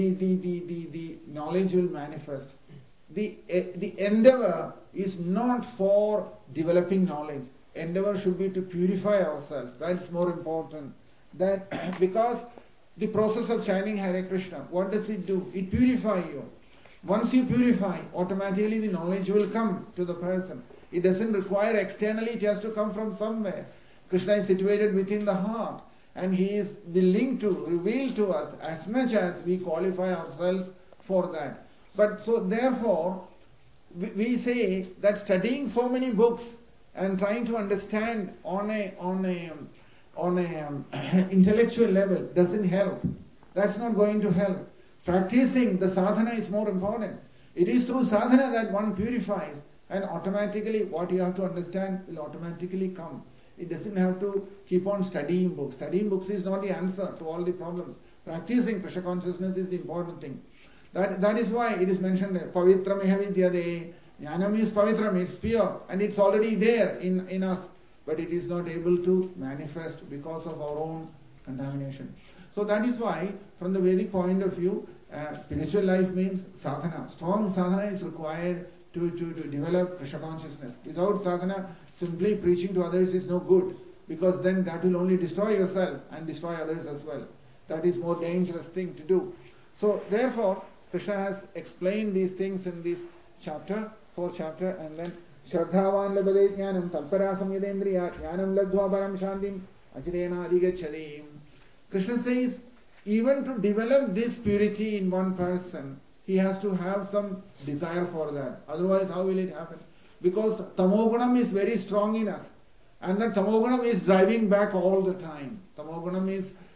the knowledge will manifest. The endeavor is not for developing knowledge. Endeavor should be to purify ourselves. That's more important. That because the process of chanting Hare Krishna, what does it do? It purifies you. Once you purify, automatically the knowledge will come to the person. It doesn't require externally, it has to come from somewhere. Krishna is situated within the heart. And He is willing to reveal to us as much as we qualify ourselves for that. But so therefore, we say that studying so many books and trying to understand on a on a intellectual level doesn't help. That's not going to help. Practicing the sadhana is more important. It is through sadhana that one purifies, and automatically what you have to understand will automatically come. It doesn't have to keep on studying books. Studying books is not the answer to all the problems. Practicing Krishna consciousness is the important thing. That is why it is mentioned there. Pavitra mehavidyade. Jnanam is pavitram, it's pure, and it's already there in us. But it is not able to manifest because of our own contamination. So that is why, from the Vedic point of view, spiritual life means sadhana. Strong sadhana is required to develop Krishna consciousness. Without sadhana, simply preaching to others is no good, because then that will only destroy yourself and destroy others as well. That is more dangerous thing to do. So therefore, Krishna has explained these things in this chapter, 4th chapter, and then Shraddhavan labade jnanam talpara samyadendriya jnanam ladhva param shantim ajrena adhigacchadim. Krishna says, even to develop this purity in one person, he has to have some desire for that. Otherwise, how will it happen? Because tamogunam is very strong in us. And that tamogunam is driving back all the time. Tamogunam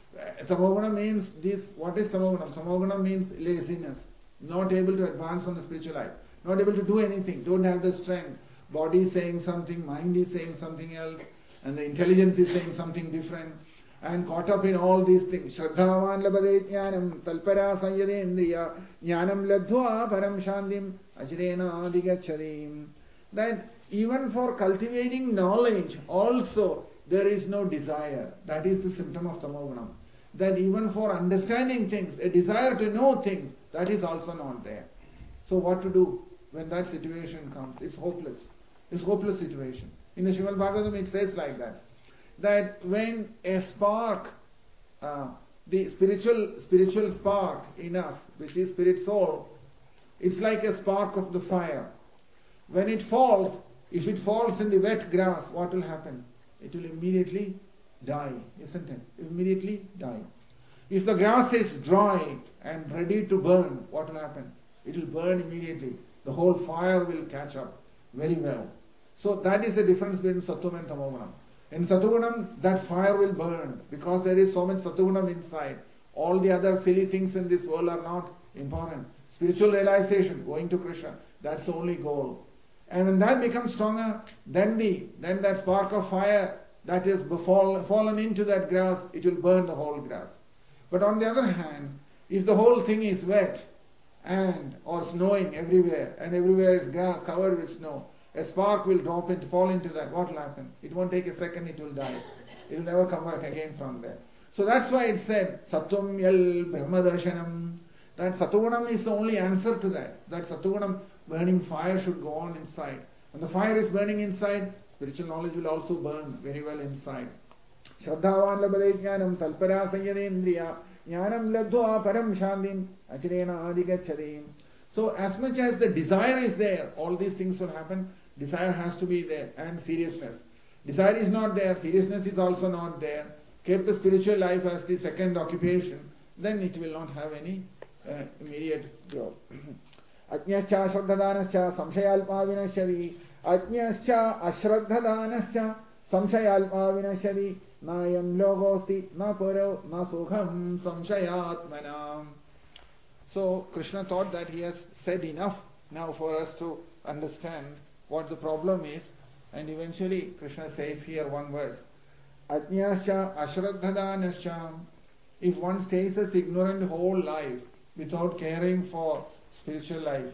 means this. What is tamogunam? Tamogunam means laziness. Not able to advance on the spiritual life. Not able to do anything. Don't have the strength. Body is saying something, mind is saying something else, and the intelligence is saying something different. And caught up in all these things. Shraddhavan labade jnanam talpara sayyadendriya jnanam ladhva param shantim ajrena adhigacchadim. That even for cultivating knowledge also there is no desire. That is the symptom of tamogunam. That even for understanding things, a desire to know things, that is also not there. So what to do when that situation comes? It's hopeless. It's a hopeless situation. In the Srimad Bhagavatam it says like that. That when a spark, the spiritual spark in us, which is spirit soul, it's like a spark of the fire. When it falls, if it falls in the wet grass, what will happen? It will immediately die, isn't it? Immediately die. If the grass is dry and ready to burn, what will happen? It will burn immediately. The whole fire will catch up very well. So that is the difference between Sattvam and Tamogunam. In Sattvagunam, that fire will burn because there is so much Sattvagunam inside. All the other silly things in this world are not important. Spiritual realization, going to Krishna, that's the only goal. And when that becomes stronger, then that spark of fire that is fallen into that grass, it will burn the whole grass. But on the other hand, if the whole thing is wet or snowing everywhere, and everywhere is grass covered with snow, a spark will fall into that. What will happen? It won't take a second, it will die. It will never come back again from there. So that's why it said, Sattvam yal Brahma darshanam. That Sattvagunam is the only answer to that. That Sattvagunam burning fire should go on inside. When the fire is burning inside, spiritual knowledge will also burn very well inside. Shraddhavan labade jnanam talpara sayyadendriya jnanam ladhva param shantim ajrena adhigacchadim. So as much as the desire is there, all these things will happen. Desire has to be there, and seriousness. Desire is not there, seriousness is also not there. Keep the spiritual life as the second occupation, then it will not have any immediate growth. Ajñascha ashraddhadanascha samshayalpa vinashyati. Ajñascha ashraddhadanascha samshayalpa vinashyati. Nayam logosti na paro na sukham samshayatmanam. So Krishna thought that he has said enough now for us to understand what the problem is, and eventually Krishna says here one verse. Ajñascha ashraddhadanascha. If one stays as ignorant whole life without caring for spiritual life,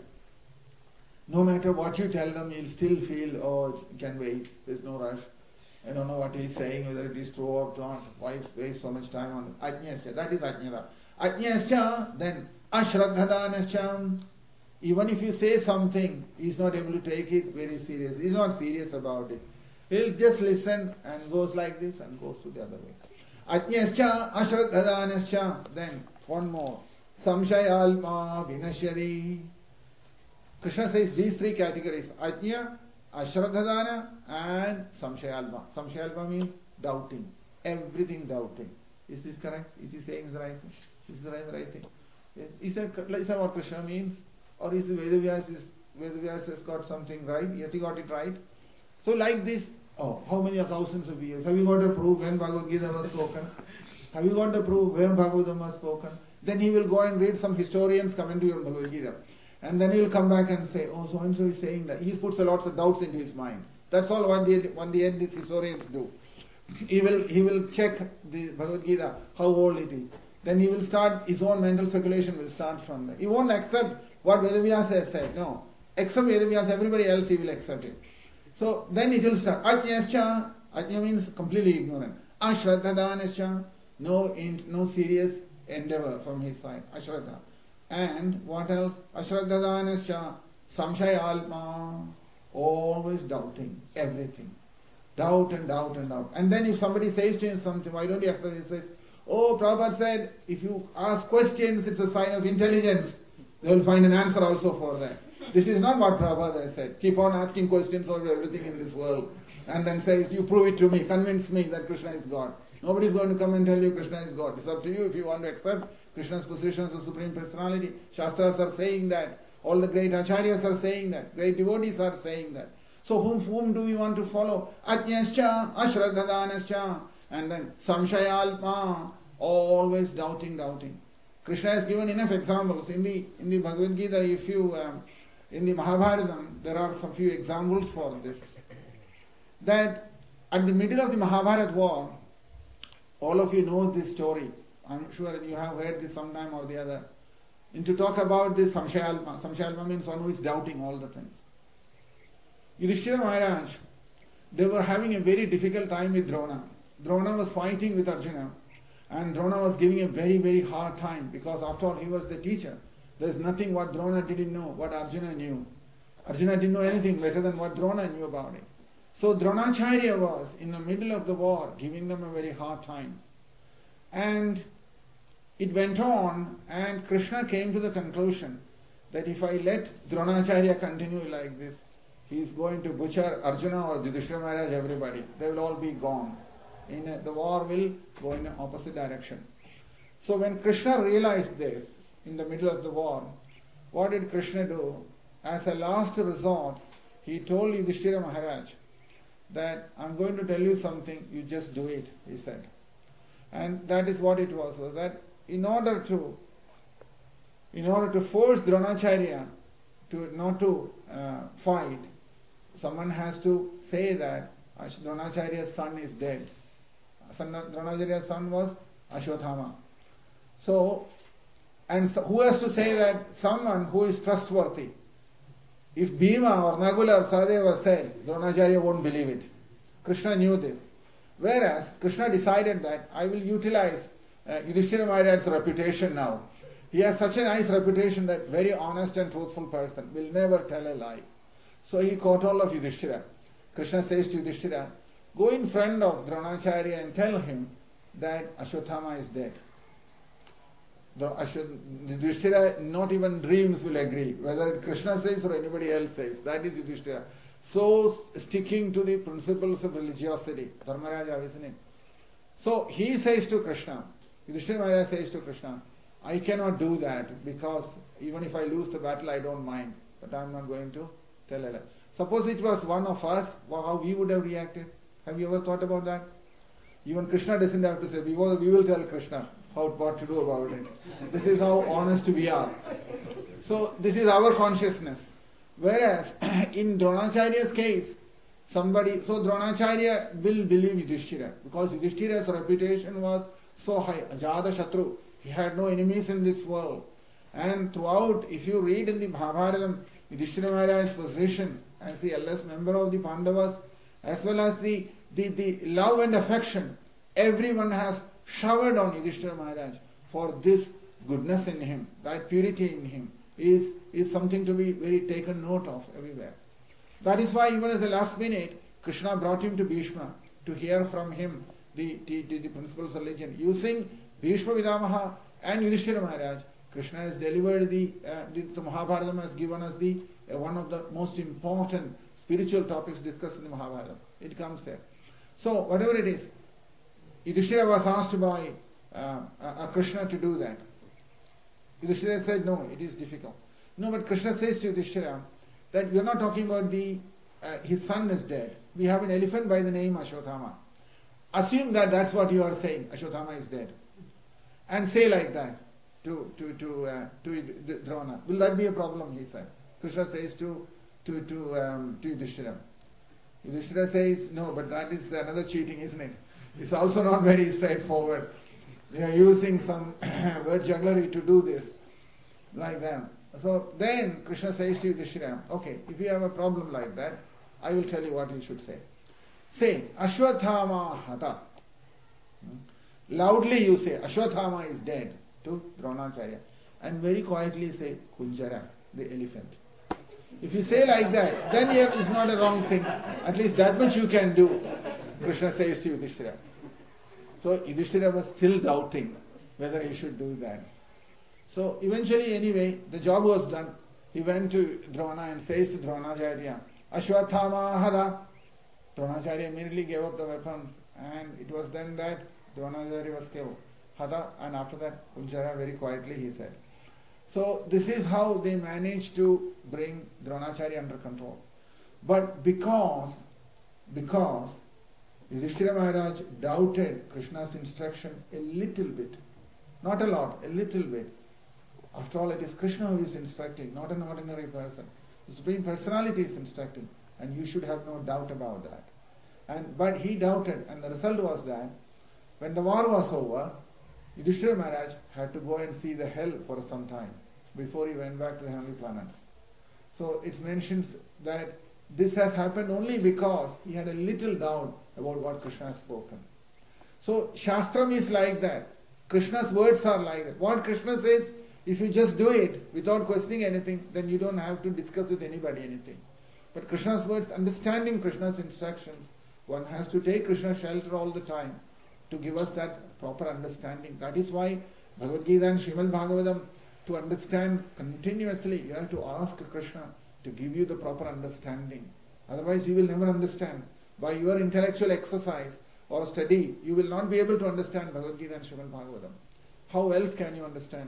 no matter what you tell them, you'll still feel, oh, it can wait, there's no rush. I don't know what he's saying, whether it is true or not. Why waste so much time on it? Ajñascha, that is ajñada. Ajñascha, then ashraddhadanascha. Even if you say something, he's not able to take it very serious. He's not serious about it. He'll just listen and goes like this and goes to the other way. Ajñascha ashraddhadanascha. Then one more. Samshayalpa vinashyati. Krishna says these three categories: Ajna, Ashraddhadana, and Samshayalpa. Samshayalpa means doubting. Everything doubting. Is this correct? Is he saying the right thing? Is the right thing? Is that what Krishna means? Or is the Vedavyas has got something right? Yati got it right? So like this, Oh, how many thousands of years? Have you got a proof when Bhagavad Gita was spoken? Have you got the proof where Bhagavatam was spoken? Then he will go and read some historians commentary on Bhagavad Gita. And then he will come back and say, oh, so-and-so is saying that. He puts a lot of doubts into his mind. That's all what the end these historians do. He will check the Bhagavad Gita, how old it is. Then he will start, his own mental speculation will start from there. He won't accept what Vedavyasa has said. No. Except Vedavyasa, everybody else he will accept it. So then it will start. Ajñascha. Ajña means completely ignorant. Ashraddhadanascha. No serious endeavor from his side. Ashraddha. And what else? Ashraddhadanascha. Samshayalma. Always doubting everything. Doubt and doubt and doubt. And then if somebody says to him something, why don't you accept it? He says, oh, Prabhupada said, if you ask questions, it's a sign of intelligence. They will find an answer also for that. This is not what Prabhupada has said. Keep on asking questions over everything in this world. And then say, you prove it to me, convince me that Krishna is God. Nobody is going to come and tell you Krishna is God. It's up to you if you want to accept Krishna's position as the Supreme Personality. Shastras are saying that. All the great acharyas are saying that. Great devotees are saying that. So whom do we want to follow? Ajñascha, ashraddhadanascha. And then samshayalpa, always doubting. Krishna has given enough examples. In the Bhagavad Gita, if you in the Mahabharatam, there are some few examples for this. That at the middle of the Mahabharata war, all of you know this story. I'm sure you have heard this sometime or the other. And to talk about this Samshayalpa. Samshayalpa means one who is doubting all the things. Yudhishthira Maharaj, they were having a very difficult time with Drona. Drona was fighting with Arjuna. And Drona was giving a very, very hard time because after all he was the teacher. There's nothing what Drona didn't know, what Arjuna knew. Arjuna didn't know anything better than what Drona knew about it. So Dronacharya was in the middle of the war giving them a very hard time. And it went on and Krishna came to the conclusion that if I let Dronacharya continue like this, he is going to butcher Arjuna or Yudhishthira Maharaj, everybody. They will all be gone. The war will go in the opposite direction. So when Krishna realized this in the middle of the war, what did Krishna do? As a last resort, he told Yudhishthira Maharaj that I'm going to tell you something, you just do it, he said. And that is what it was that in order to force Dronacharya not to fight, someone has to say that Dronacharya's son is dead. Dronacharya's son was Ashwatthama. So who has to say that? Someone who is trustworthy. If Bhima or Nagula or Sahadeva said, Dronacharya won't believe it. Krishna knew this. Whereas Krishna decided that I will utilize Yudhishthira Maharaj's reputation now. He has such a nice reputation that very honest and truthful person will never tell a lie. So he caught hold of Yudhishthira. Krishna says to Yudhishthira, go in front of Dronacharya and tell him that Ashwatthama is dead. Yudhishthira, not even dreams will agree, whether Krishna says or anybody else says. That is Yudhishthira. So sticking to the principles of religiosity. Dharmaraja, isn't it? So he says to Krishna, Yudhishthira Maharaj says to Krishna, I cannot do that because even if I lose the battle, I don't mind. But I'm not going to tell a lie. Suppose it was one of us, how we would have reacted. Have you ever thought about that? Even Krishna doesn't have to say, we will tell Krishna what to do about it. This is how honest we are. So this is our consciousness. Whereas in Dronacharya's case, so Dronacharya will believe Yudhishthira because Yudhishthira's reputation was so high. Ajada Shatru. He had no enemies in this world. And throughout, if you read in the Mahabharatam, Yudhishthira Maharaj's position as the eldest member of the Pandavas, as well as the love and affection, everyone has showered on Yudhishthira Maharaj for this goodness in him, that purity in him is something to be very taken note of everywhere. That is why even at the last minute, Krishna brought him to Bhishma to hear from him the principles of religion. Using Bhishma Vidamaha and Yudhishthira Maharaj, Krishna has delivered the Mahabharata has given us one of the most important spiritual topics discussed in the Mahabharata. It comes there. So whatever it is, Yudhishthira was asked by Krishna to do that. Yudhishthira said, no, it is difficult. No, but Krishna says to Yudhishthira that we are not talking about the his son is dead. We have an elephant by the name Ashwatthama. Assume that that's what you are saying. Ashwatthama is dead, and say like that to Drona. Will that be a problem? He said. Krishna says to Yudhishthira. Yudhishthira says, no, but that is another cheating, isn't it? It's also not very straightforward. They are using some word jugglery to do this, like that. So then Krishna says to Yudhishthira, okay, if you have a problem like that, I will tell you what you should say. Say, Ashwatthama hata. Loudly you say, Ashwatthama is dead to Dronacharya. And very quietly say, Kunjara, the elephant. If you say like that, then it's not a wrong thing. At least that much you can do. Krishna says to Yudhishthira. So Yudhishthira was still doubting whether he should do that. So eventually, anyway, the job was done. He went to Drona and says to Dronacharya, Ashwatthama hada. Dronacharya immediately gave up the weapons, and it was then that Dronacharya was killed. Hada, and after that, Kunjara very quietly he said. So this is how they managed to bring Dronacharya under control. But because Yudhishthira Maharaj doubted Krishna's instruction a little bit, not a lot, a little bit. After all, it is Krishna who is instructing, not an ordinary person. The Supreme Personality is instructing, and you should have no doubt about that. But he doubted, and the result was that when the war was over, Yudhishthira Maharaj had to go and see the hell for some time before he went back to the heavenly planets. So it mentions that this has happened only because he had a little doubt about what Krishna has spoken. So Shastram is like that. Krishna's words are like that. What Krishna says, if you just do it without questioning anything, then you don't have to discuss with anybody anything. But Krishna's words, understanding Krishna's instructions, one has to take Krishna's shelter all the time to give us that proper understanding. That is why Bhagavad Gita and Srimad Bhagavatam, to understand continuously, you have to ask Krishna to give you the proper understanding. Otherwise you will never understand. By your intellectual exercise or study, you will not be able to understand Bhagavad Gita and Srimad Bhagavatam. How else can you understand?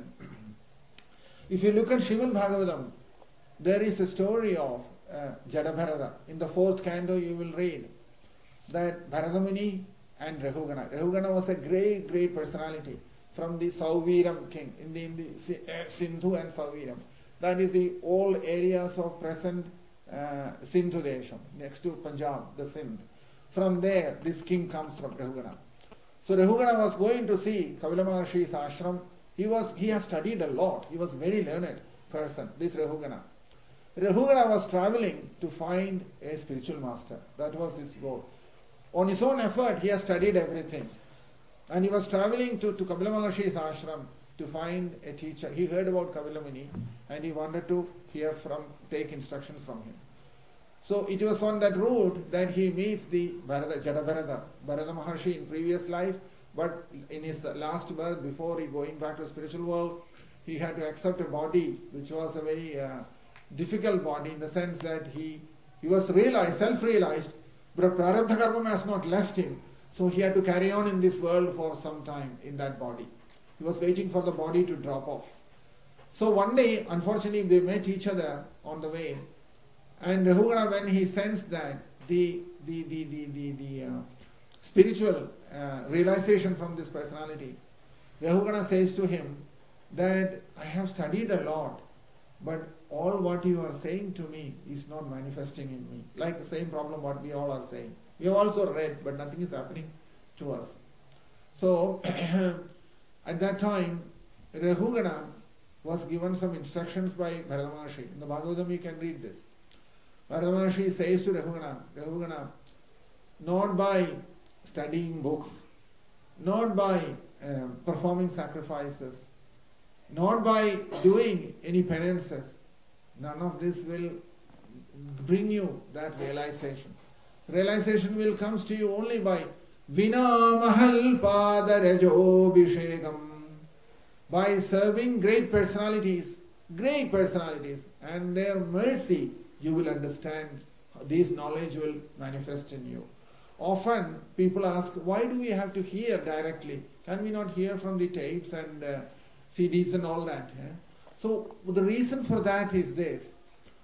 If you look at Srimad Bhagavatam, there is a story of Jadabharata. In the 4th canto you will read that Bharata Muni and Rahugana. Rahugana was a great, great personality from the Sauviram king in the Sindhu and Sauviram. That is the old areas of present Sindhu Desham, next to Punjab, the Sindh. From there, this king comes from Rahugana. So Rahugana was going to see Kapila Maharshi's ashram. He has studied a lot. He was a very learned person, this Rahugana. Rahugana was traveling to find a spiritual master. That was his goal. On his own effort, he has studied everything. And he was traveling to Kapila Maharshi's ashram to find a teacher. He heard about Kapila Muni and he wanted to take instructions from him. So it was on that route that he meets the Jadabharata Maharshi in previous life, but in his last birth, before he going back to the spiritual world, he had to accept a body which was a very difficult body in the sense that he was self-realized, but Prarabdha Karma has not left him. So he had to carry on in this world for some time in that body. He was waiting for the body to drop off. So one day, unfortunately, they met each other on the way. And Rahugana, when he sensed that the spiritual realization from this personality, Rahugana says to him that I have studied a lot, but all what you are saying to me is not manifesting in me. Like the same problem what we all are saying. We have also read, but nothing is happening to us. So, at that time, Rahugana was given some instructions by Bharata Maharshi. In the Bhagavatam you can read this. Bharata Maharshi says to Rahugana, not by studying books, not by performing sacrifices, not by doing any penances, none of this will bring you that realization. Realization will come to you only by Vina Mahal Padarajo Bhishekam, by serving great personalities, and their mercy, you will understand. This knowledge will manifest in you. Often people ask, why do we have to hear directly? Can we not hear from the tapes and CDs and all that? So the reason for that is this.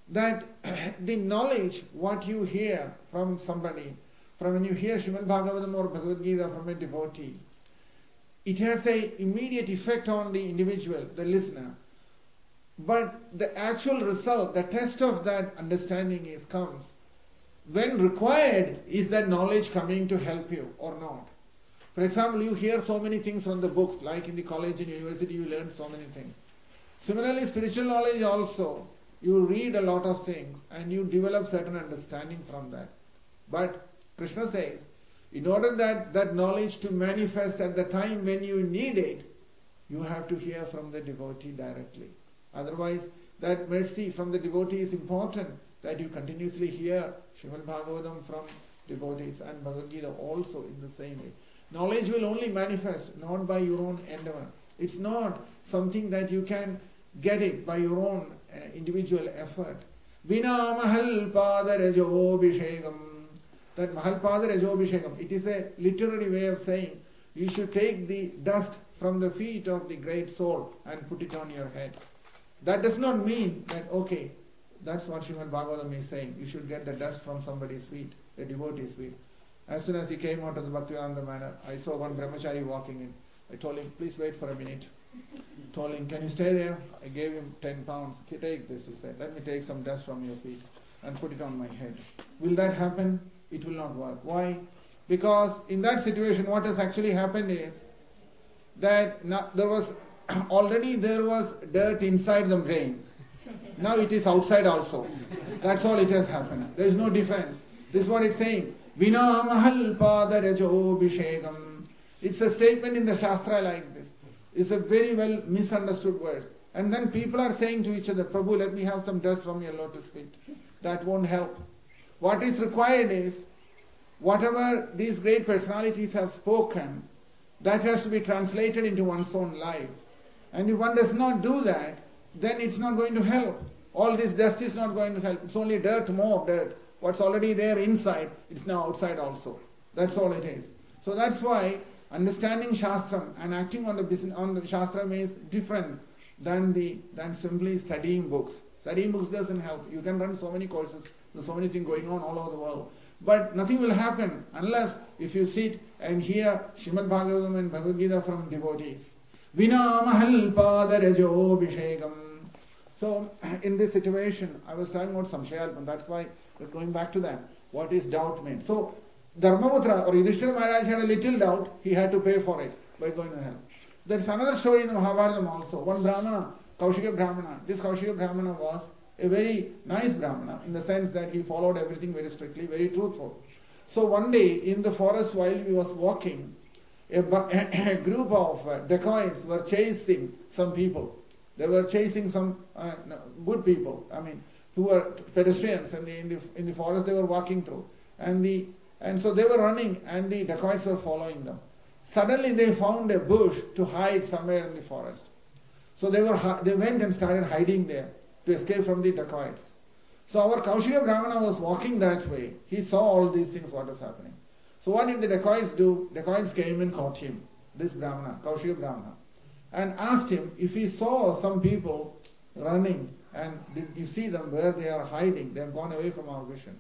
that the knowledge, what you hear from somebody, from when you hear Srimad Bhagavatam or Bhagavad Gita from a devotee, it has an immediate effect on the individual, the listener. But the actual result, the test of that understanding comes when required, is that knowledge coming to help you or not. For example, you hear so many things from the books, like in the college and university you learn so many things. Similarly, spiritual knowledge also, you read a lot of things and you develop certain understanding from that. But Krishna says, in order that knowledge to manifest at the time when you need it, you have to hear from the devotee directly. Otherwise, that mercy from the devotee is important, that you continuously hear Srimad Bhagavatam from devotees and Bhagavad Gita also in the same way. Knowledge will only manifest not by your own endeavor. It's not something that you can get it by your own individual effort. Vina Mahalpada Rajobhishekam. That Mahalpada Rajobhishekam, it is a literary way of saying you should take the dust from the feet of the great soul and put it on your head. That does not mean that, okay, that's what Srimad Bhagavatam is saying. You should get the dust from somebody's feet, a devotee's feet. As soon as he came out of the Bhaktivedanta manor, I saw one brahmachari walking in. I told him, please wait for a minute. Told him, can you stay there? I gave him 10 pounds. Take this, he said. Let me take some dust from your feet and put it on my head. Will that happen? It will not work. Why? Because in that situation, what has actually happened is that there was dirt inside the brain. Now it is outside also. That's all it has happened. There is no difference. This is what it's saying. Vina Mahalpada Rajobhishekam. It's a statement in the Shastra like this. It's a very well misunderstood verse. And then people are saying to each other, Prabhu, let me have some dust from your lotus feet. That won't help. What is required is, whatever these great personalities have spoken, that has to be translated into one's own life. And if one does not do that, then it's not going to help. All this dust is not going to help. It's only dirt, more dirt. What's already there inside, it's now outside also. That's all it is. So that's why understanding Shastram and acting on the Shastram is different than simply studying books. Studying books doesn't help. You can run so many courses. There's so many things going on all over the world. But nothing will happen unless if you sit and hear Srimad Bhagavatam and Bhagavad Gita from devotees. Vina Mahalpada Rajobhishekam. So in this situation, I was talking about Samshayalpan. That's why we're going back to that. What is doubt meant? So Dharmaputra or Yudhishthira Maharaj had a little doubt. He had to pay for it by going to hell. There's another story in the Mahabharata also. One Brahmana, Kaushika Brahmana. This Kaushika Brahmana was a very nice Brahmana in the sense that he followed everything very strictly, very truthful. So one day in the forest while he was walking, a group of dacoits were chasing some people. They were chasing some good people, who were pedestrians in the forest they were walking through. And so they were running and the dacoits were following them. Suddenly they found a bush to hide somewhere in the forest. So they went and started hiding there to escape from the dacoits. So our Kaushika Brahmana was walking that way. He saw all these things, what was happening. So what did the dacoits do? Dacoits came and caught him, this Brahmana, Kaushika Brahmana, and asked him if he saw some people running and did you see them where they are hiding? They have gone away from our vision.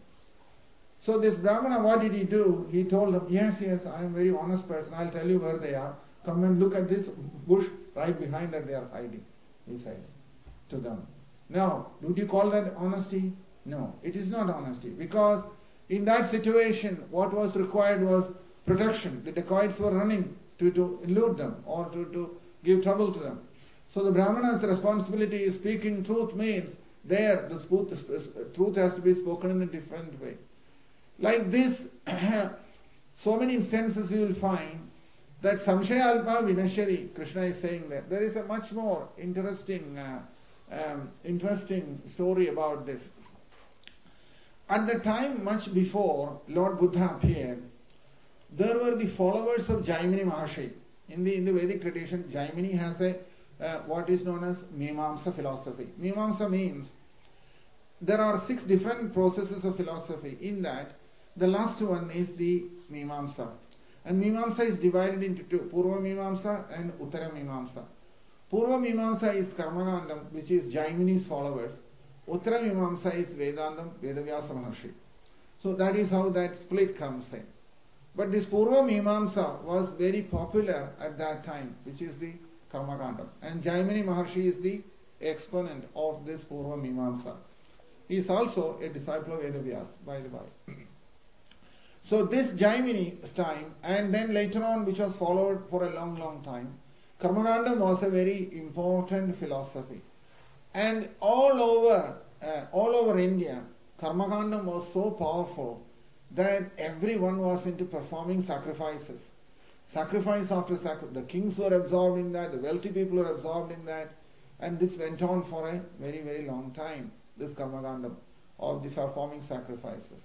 So this Brahmana, what did he do? He told them, yes, I am a very honest person. I'll tell you where they are. Come and look at this bush right behind that they are hiding, he says to them. Now, would you call that honesty? No, it is not honesty. Because in that situation, what was required was protection. The dacoits were running to elude them or to give trouble to them. So the Brahmana's responsibility is speaking truth means there the truth has to be spoken in a different way. Like this, so many instances you will find that Samshaya Alpa Vinashyati, Krishna is saying that. There is a much more interesting story about this. At the time much before Lord Buddha appeared, there were the followers of Jaimini Maharshi. In the Vedic tradition, Jaimini has what is known as Mimamsa philosophy. Mimamsa means there are 6 different processes of philosophy. In that, the last one is the Mimamsa. And Mimamsa is divided into 2, Purva Mimamsa and Uttara Mimamsa. Purva Mimamsa is Karmakandam, which is Jaimini's followers. Uttamimamsa is Vedantam, Vedavyasa Maharshi. So that is how that split comes in. But this Purva Mimamsa was very popular at that time, which is the Karmakanda. And Jaimini Maharshi is the exponent of this Purva Mimamsa. He is also a disciple of Vedavyas, by the by. So this Jaimini's time, and then later on, which was followed for a long, long time, Karmakanda was a very important philosophy. And all over India, Karmakanda was so powerful that everyone was into performing sacrifices. Sacrifice after sacrifice. The kings were absorbed in that, the wealthy people were absorbed in that, and this went on for a very, very long time, this Karmakanda of the performing sacrifices.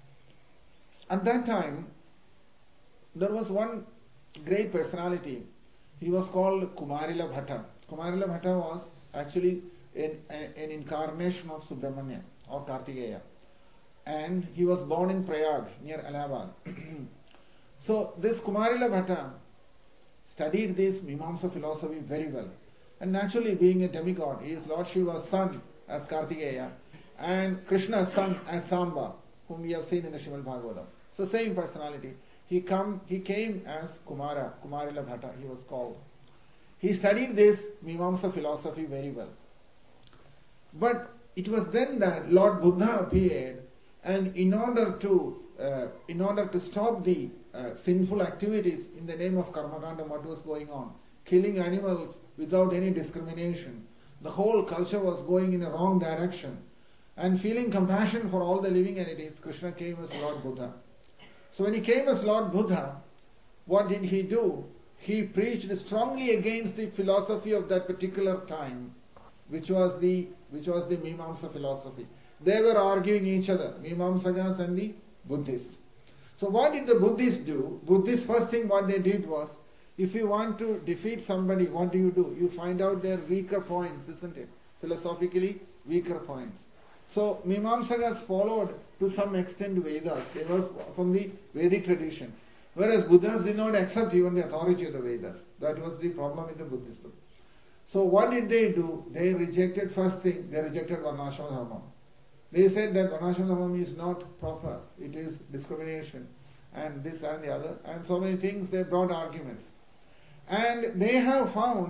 At that time, there was one great personality. He was called Kumarila Bhatta. Kumarila Bhatta was actually an incarnation of Subramanya or Kartikeya. And he was born in Prayag, near Allahabad. So this Kumarila Bhatta studied this Mimamsa philosophy very well. And naturally, being a demigod, he is Lord Shiva's son as Kartikeya and Krishna's son as Samba, whom we have seen in the Srimad Bhagavatam. So same personality. He came as Kumarila Bhatta, he was called. He studied this Mimamsa philosophy very well. But it was then that Lord Buddha appeared, and in order to stop the sinful activities in the name of Karmakanda, what was going on, killing animals without any discrimination, the whole culture was going in a wrong direction. And feeling compassion for all the living entities, Krishna came as Lord Buddha. So when he came as Lord Buddha, what did he do? He preached strongly against the philosophy of that particular time, which was the Mimamsa philosophy. They were arguing each other, Mimamsakas and the Buddhists. So what did the Buddhists do? Buddhists, first thing what they did was, if you want to defeat somebody, what do? You find out their weaker points, isn't it? Philosophically, weaker points. So Mimamsakas followed to some extent Vedas. They were from the Vedic tradition. Whereas Buddhas did not accept even the authority of the Vedas. That was the problem in the Buddhism. So what did they do? They rejected, first thing, they rejected Varnashram Dharma. They said that Varnashram Dharma is not proper. It is discrimination and this and the other. And so many things, they brought arguments. And they have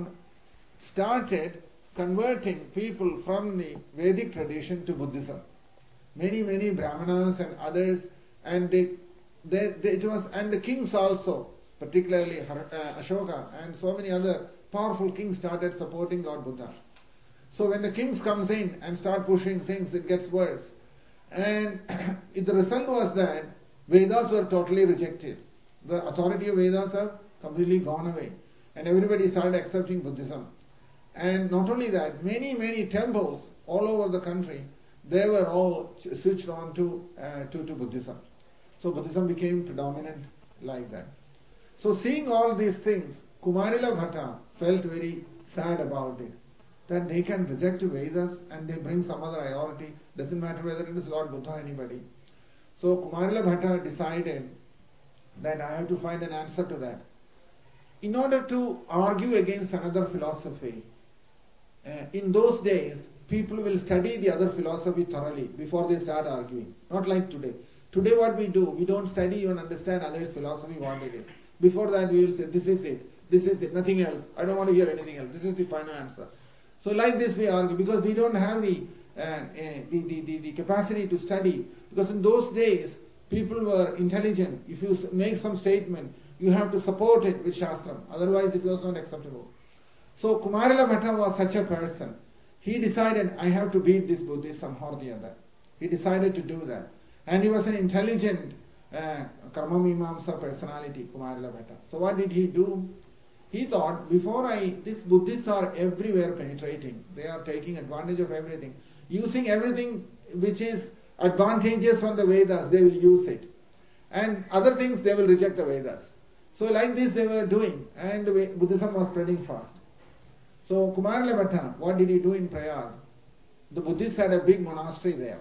started converting people from the Vedic tradition to Buddhism. Many Brahmanas and others, and and the kings also, particularly Ashoka and so many other powerful kings started supporting Lord Buddha. So when the kings comes in and start pushing things, it gets worse. And the result was that Vedas were totally rejected. The authority of Vedas have completely gone away. And everybody started accepting Buddhism. And not only that, many temples all over the country, they were all switched on to Buddhism. So Buddhism became predominant like that. So seeing all these things, Kumarila Bhatta felt very sad about it. That they can reject Vedas and they bring some other authority. Doesn't matter whether it is Lord Buddha or anybody. So Kumarila Bhatta decided that I have to find an answer to that. In order to argue against another philosophy, in those days, people will study the other philosophy thoroughly before they start arguing. Not like today. Today what we do, we don't study and understand others' philosophy, what it is. Before that we will say, this is it, nothing else. I don't want to hear anything else. This is the final answer. So like this we argue, because we don't have the capacity to study. Because in those days, people were intelligent. If you make some statement, you have to support it with Shastram. Otherwise it was not acceptable. So Kumarila Bhatta was such a person. He decided, I have to beat this Buddhist somehow or the other. He decided to do that. And he was an intelligent Karma Mimamsa personality, Kumarila Bhatta. So what did he do? He thought, these Buddhists are everywhere penetrating. They are taking advantage of everything. Using everything which is advantageous from the Vedas, they will use it. And other things, they will reject the Vedas. So like this they were doing. And Buddhism was spreading fast. So Kumarila Bhatta, what did he do in Prayag? The Buddhists had a big monastery there.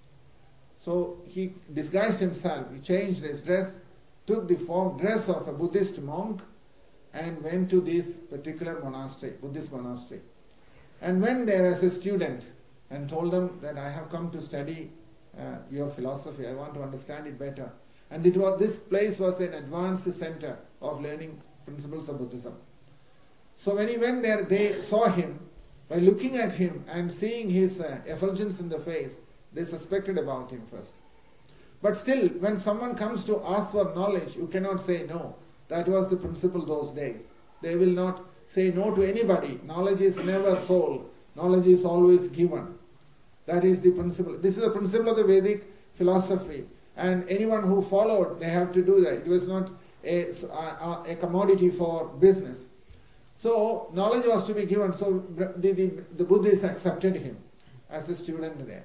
So he disguised himself, he changed his dress, took the dress of a Buddhist monk and went to this particular monastery, Buddhist monastery. And went there as a student. and told them that I have come to study your philosophy. I want to understand it better. And this place was an advanced center of learning principles of Buddhism. So when he went there, they saw him. By looking at him and seeing his effulgence in the face, they suspected about him first. But still, when someone comes to ask for knowledge, you cannot say no. That was the principle those days. They will not say no to anybody. Knowledge is never sold. Knowledge is always given. That is the principle. This is the principle of the Vedic philosophy. And anyone who followed, they have to do that. It was not a commodity for business. So knowledge was to be given. So the Buddhists accepted him as a student there.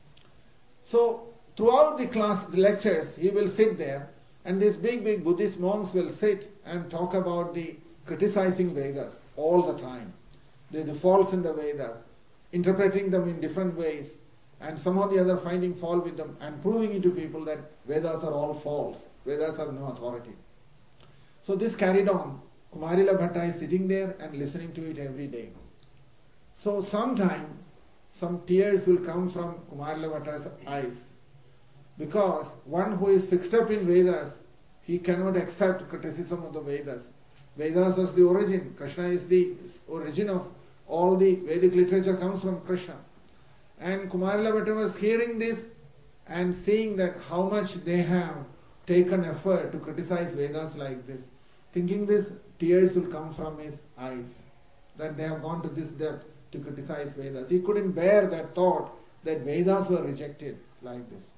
So throughout the class, the lectures, he will sit there, and these big Buddhist monks will sit and talk about the criticizing Vedas all the time. The faults in the Vedas, interpreting them in different ways, and somehow or the other finding fault with them and proving it to people that Vedas are all false. Vedas have no authority. So this carried on. Kumarila Bhatta is sitting there and listening to it every day. So sometime, some tears will come from Kumarila Bhatta's eyes. Because one who is fixed up in Vedas, he cannot accept criticism of the Vedas. Vedas is the origin. Krishna is the origin of all the Vedic literature comes from Krishna. And Kumarila Bhatta was hearing this and seeing that how much they have taken effort to criticize Vedas like this. Thinking this, tears will come from his eyes. That they have gone to this depth to criticize Vedas. He couldn't bear that thought that Vedas were rejected like this.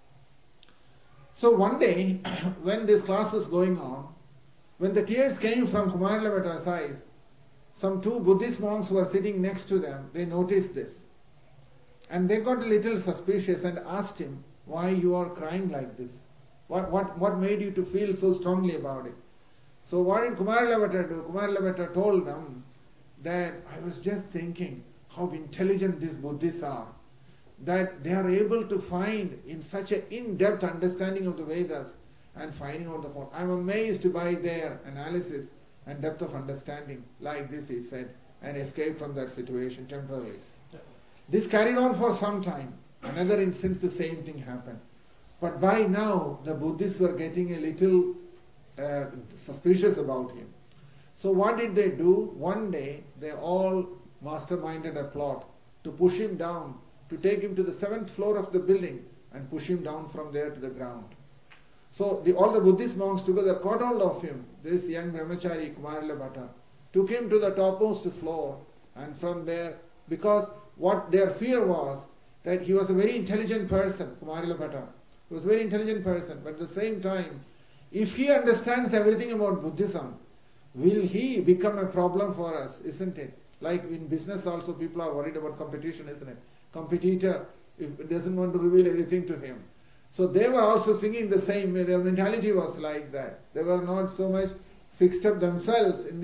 So one day, when this class was going on, when the tears came from Kumarila Bhatta's eyes, some two Buddhist monks who were sitting next to them, they noticed this. And they got a little suspicious and asked him, why you are crying like this? What made you to feel so strongly about it? So what did Kumarila Bhatta do? Kumarila Bhatta told them that I was just thinking how intelligent these Buddhists are. That they are able to find in such an in-depth understanding of the Vedas and finding out the fault. I'm amazed by their analysis and depth of understanding. Like this he said, and escaped from that situation temporarily. This carried on for some time. Another instance the same thing happened. But by now the Buddhists were getting a little suspicious about him. So what did they do? One day they all masterminded a plot to push him down, to take him to the 7th floor of the building and push him down from there to the ground. So all the Buddhist monks together caught hold of him, this young brahmachari Kumarila Bhatta, took him to the topmost floor, and from there, because what their fear was that he was a very intelligent person, Kumarila Bhatta. He was a very intelligent person, but at the same time, if he understands everything about Buddhism, will he become a problem for us, isn't it? Like in business also, people are worried about competition, isn't it? Competitor doesn't want to reveal anything to him. So they were also thinking the same way. Their mentality was like that. They were not so much fixed up themselves in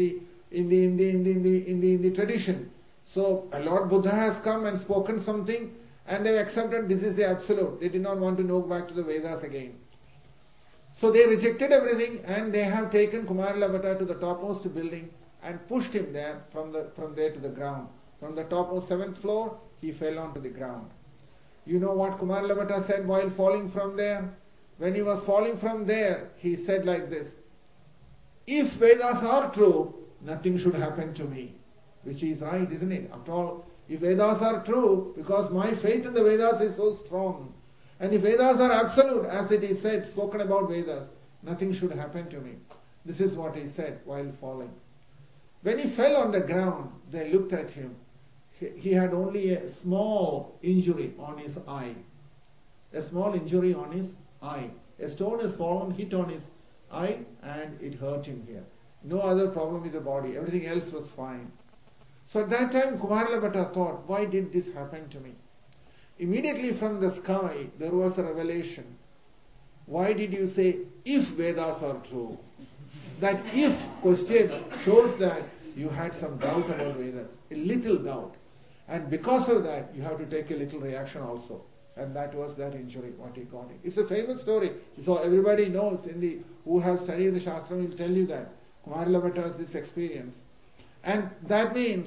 the tradition. So Lord Buddha has come and spoken something, and they accepted this is the absolute. They did not want to go back to the Vedas again. So they rejected everything, and they have taken Kumarila Bhatta to the topmost building and pushed him there from there to the ground. From the topmost 7th floor, he fell onto the ground. You know what Kumarila Bhatta said while falling from there? When he was falling from there, he said like this, if Vedas are true, nothing should happen to me. Which is right, isn't it? After all, if Vedas are true, because my faith in the Vedas is so strong, and if Vedas are absolute, as it is said, spoken about Vedas, nothing should happen to me. This is what he said while falling. When he fell on the ground, they looked at him. He had only a small injury on his eye. A small injury on his eye. A stone has fallen, hit on his eye, and it hurt him here. No other problem with the body. Everything else was fine. So at that time, Kumarila Bhatta thought, why did this happen to me? Immediately from the sky, there was a revelation. Why did you say, if Vedas are true? That if question shows that you had some doubt about Vedas, a little doubt. And because of that, you have to take a little reaction also. And that was that injury, what he got. It's a famous story. So everybody knows, who have studied the Shastra will tell you that. Kumarila Bhatta has this experience. And that means,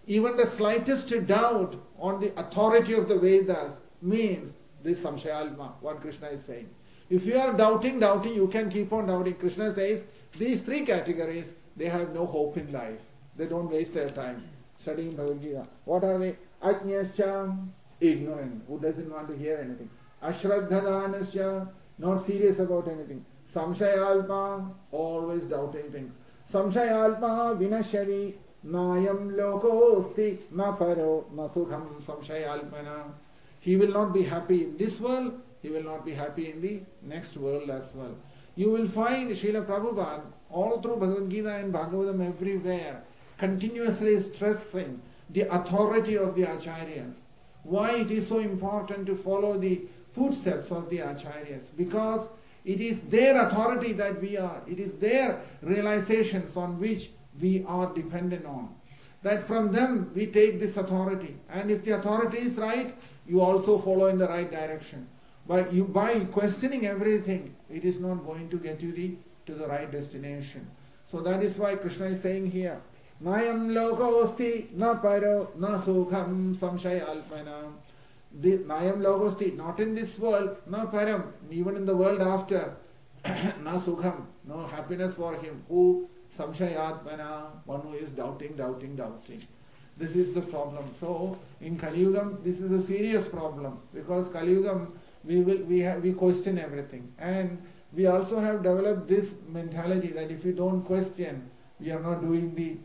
even the slightest doubt on the authority of the Vedas means this samshayalpa, what Krishna is saying. If you are doubting, you can keep on doubting. Krishna says these three categories, they have no hope in life. They don't waste their time studying Bhagavad Gita. What are they? Ajñascha, ignorant, who doesn't want to hear anything. Ashraddhadanascha, not serious about anything. Samshayalpa, always doubting things. Samshayalpa vinashari nayam lokosti na paro na sukham samshayalpana. He will not be happy in this world, he will not be happy in the next world as well. You will find Srila Prabhupada all through Bhagavad Gita and Bhagavatam everywhere continuously stressing the authority of the acharyas. Why it is so important to follow the footsteps of the acharyas? Because it is their authority that we are. It is their realizations on which we are dependent on. That from them we take this authority. And if the authority is right, you also follow in the right direction. By questioning everything, it is not going to get you to the right destination. So that is why Krishna is saying here, Nayam lokosti na paro na sukham samshayalpana. Nayam lokosti, not in this world, na param, even in the world after, na sukham, no happiness for him. Who? Samshayatmana, one who is doubting. This is the problem. So in Kali Yugam, this is a serious problem, because Kali Yugam, we question everything, and we also have developed this mentality that if we don't question, we are not doing the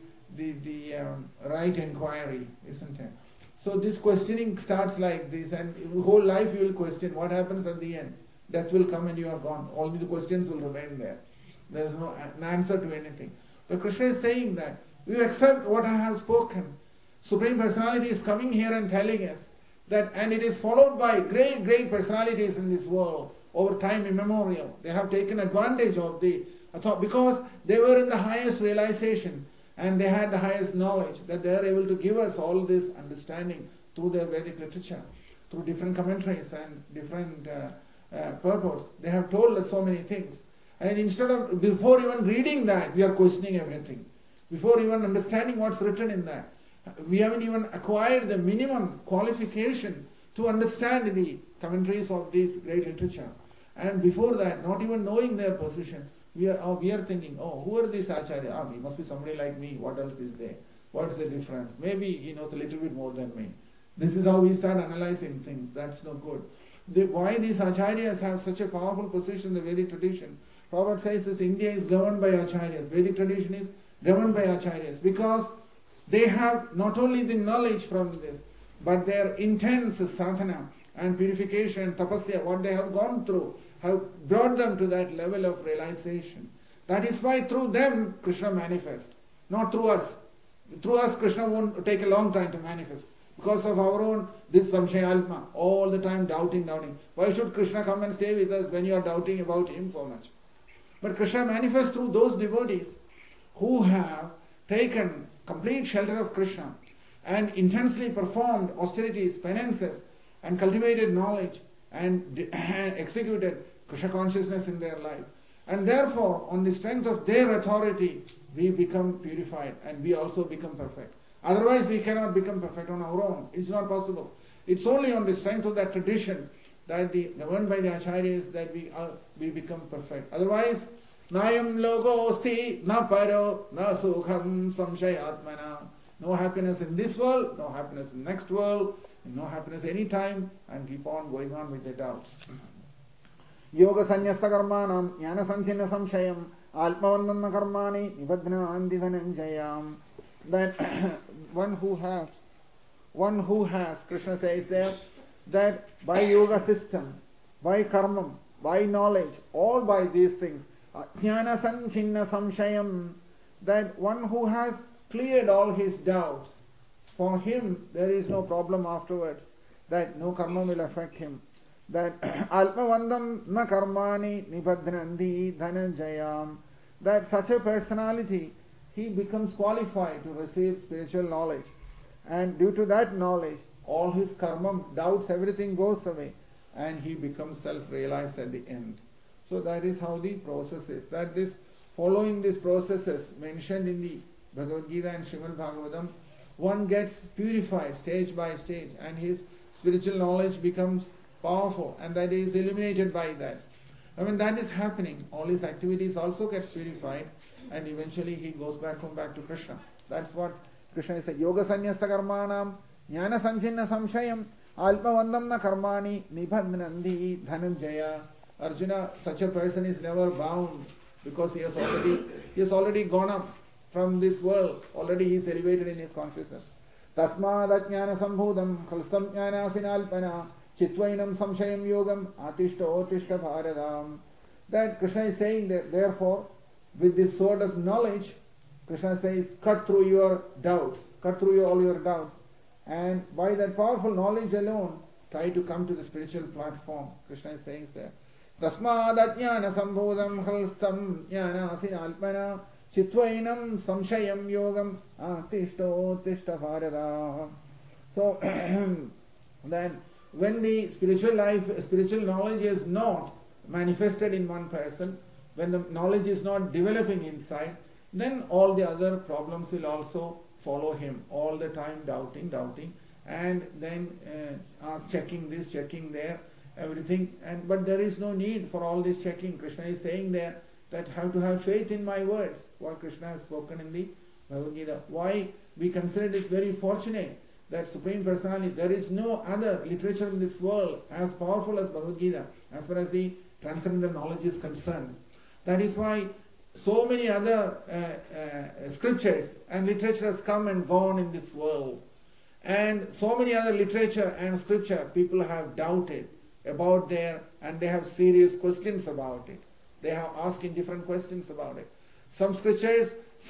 right inquiry, isn't it? So this questioning starts like this, and whole life you will question. What happens at the end? Death will come and you are gone. Only the questions will remain there. There is no answer to anything. But Krishna is saying that you accept what I have spoken. Supreme Personality is coming here and telling us that, and it is followed by great personalities in this world over time immemorial. They have taken advantage of because they were in the highest realization and they had the highest knowledge, that they are able to give us all this understanding through their Vedic literature, through different commentaries and different purports. They have told us so many things. And before even reading that, we are questioning everything. Before even understanding what's written in that, we haven't even acquired the minimum qualification to understand the commentaries of this great literature. And before that, not even knowing their position, we are thinking, who are these acharya? He must be somebody like me. What else is there? What's the difference? Maybe he knows a little bit more than me. This is how we start analyzing things. That's no good. Why these acharyas have such a powerful position in the Vedic tradition? Prabhupada says that India is governed by acharyas. Vedic tradition is governed by acharyas because they have not only the knowledge from this, but their intense sadhana and purification and tapasya, what they have gone through, have brought them to that level of realization. That is why through them Krishna manifests, not through us. Through us Krishna won't take a long time to manifest. Because of our own, this samshayalpa, all the time doubting. Why should Krishna come and stay with us when you are doubting about him so much? But Krishna manifests through those devotees who have taken complete shelter of Krishna and intensely performed austerities, penances, and cultivated knowledge and executed Krishna consciousness in their life. And therefore, on the strength of their authority, we become purified and we also become perfect. Otherwise, we cannot become perfect on our own. It's not possible. It's only on the strength of that tradition that governed by the acharyas that we become perfect. Otherwise, Nayam logosti na paro na sukham samshayatmana. No happiness in this world, no happiness in the next world, no happiness any time, and keep on going on with the doubts. Yoga sanyasta karmanam jnana sanchina samshayam alpavannana karmani nibadhnanti dhananjayam. That one who has, Krishna says there, that by yoga system, by karma, by knowledge, all by these things, jnana sanchina samshayam, that one who has cleared all his doubts, for him there is no problem afterwards, that no karma will affect him. That alpavandam na karmani nibadhnanti dhananjayam, that such a personality, he becomes qualified to receive spiritual knowledge. And due to that knowledge, all his karma, doubts, everything goes away. And he becomes self-realized at the end. So that is how the process is. That this, following these processes mentioned in the Bhagavad Gita and Srimad Bhagavatam, one gets purified stage by stage and his spiritual knowledge becomes powerful and that is illuminated by that. And when that is happening, all his activities also gets purified and eventually he goes back home back to Krishna. That's what Krishna is saying. Yoga sanyasta karmanam jnana sanchinna samshayam alpavandam na karmani nibhandhanandi dhananjaya. Arjuna, such a person is never bound because he has already gone up from this world. Already he is elevated in his consciousness. Tasmad ajnana sambhudam khalsam jnana finalpana chitvainam samshayam yogam atishta otishta bharadam. That Krishna is saying that therefore with this sword of knowledge, Krishna says, cut through your doubts, cut through all your doubts, and by that powerful knowledge alone, try to come to the spiritual platform. Krishna is saying there. Tasmad ajnana sambhodam khalstam jnana asinalpana chitvainam samshayam yogam atishto tishta bharata. So then when the spiritual life, spiritual knowledge is not manifested in one person, when the knowledge is not developing inside, then all the other problems will also follow him. All the time doubting, and then checking this, checking there, everything. But there is no need for all this checking. Krishna is saying there that have to have faith in my words, what Krishna has spoken in the Bhagavad Gita. Why we consider it very fortunate that Supreme Personality, there is no other literature in this world as powerful as Bhagavad Gita as far as the transcendental knowledge is concerned. That is why so many other scriptures and literature has come and gone in this world. And so many other literature and scripture people have doubted about there and they have serious questions about it. They have asking different questions about it. Some scriptures,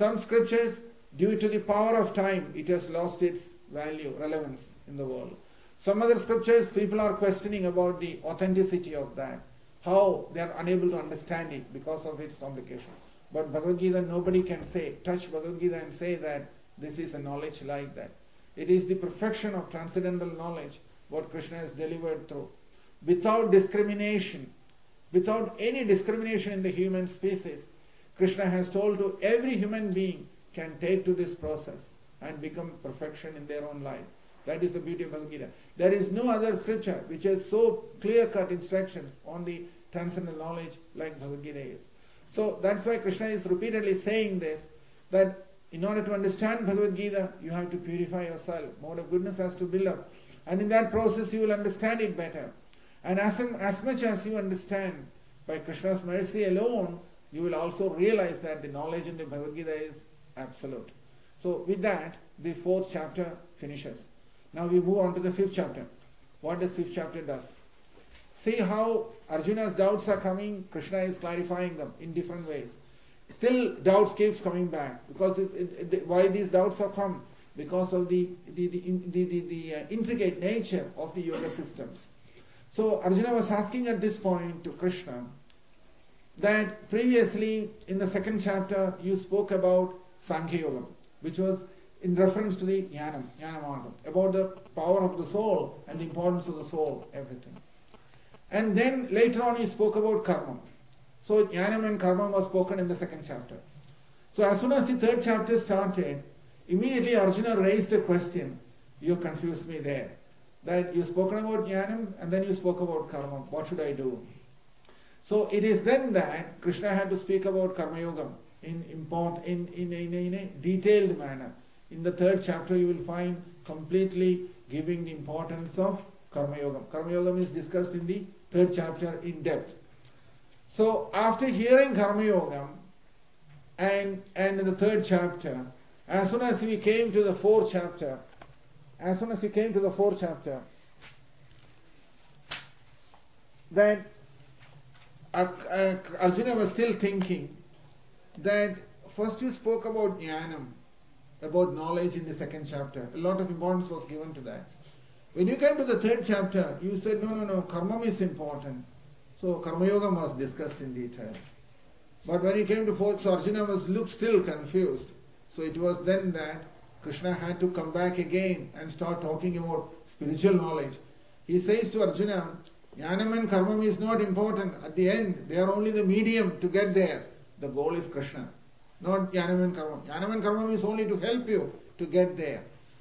due to the power of time, it has lost its value, relevance in the world. Some other scriptures, people are questioning about the authenticity of that, how they are unable to understand it because of its complication. But Bhagavad Gita, nobody can say, touch Bhagavad Gita and say that this is a knowledge like that. It is the perfection of transcendental knowledge, what Krishna has delivered through. Without discrimination, without any discrimination in the human species, Krishna has told to every human being can take to this process and become perfection in their own life. That is the beauty of Bhagavad Gita. There is no other scripture which has so clear-cut instructions on the transcendental knowledge like Bhagavad Gita is. So that's why Krishna is repeatedly saying this, that in order to understand Bhagavad Gita, you have to purify yourself. Mode of goodness has to build up. And in that process, you will understand it better. And as much as you understand, by Krishna's mercy alone, you will also realize that the knowledge in the Bhagavad Gita is absolute. So with that, the 4th chapter finishes. Now we move on to the 5th chapter. What the 5th chapter does? See how Arjuna's doubts are coming, Krishna is clarifying them in different ways. Still doubts keeps coming back. Because why these doubts have come? Because of the intricate nature of the yoga systems. So Arjuna was asking at this point to Krishna that previously in the 2nd chapter you spoke about Sankhya Yoga, which was in reference to the Jnana Margam, about the power of the soul and the importance of the soul, everything. And then later on he spoke about Karma. So Jnanam and Karma was spoken in the 2nd chapter. So as soon as the 3rd chapter started, immediately Arjuna raised a question. You confused me there. That you spoken about Jnanam and then you spoke about Karma. What should I do? So it is then that Krishna had to speak about Karma Yoga in a detailed manner. In the 3rd chapter you will find completely giving the importance of Karma Yoga. Karma Yoga is discussed in the 3rd chapter in depth. So after hearing Karma Yoga and in the 3rd chapter, as soon as we came to the 4th chapter, then Arjuna was still thinking that first you spoke about Jnanam, about knowledge in the 2nd chapter. A lot of importance was given to that. When you came to the 3rd chapter, you said, no, Karma is important. So Karma Yoga was discussed in detail. But when you came to 4th, so Arjuna looked still confused. So it was then that Krishna had to come back again and start talking about spiritual knowledge. He says to Arjuna, Jnanam and Karma is not important. At the end, they are only the medium to get there. The goal is Krishna, not Jnanam and Karma. Jnanam and Karma is only to help you to get there.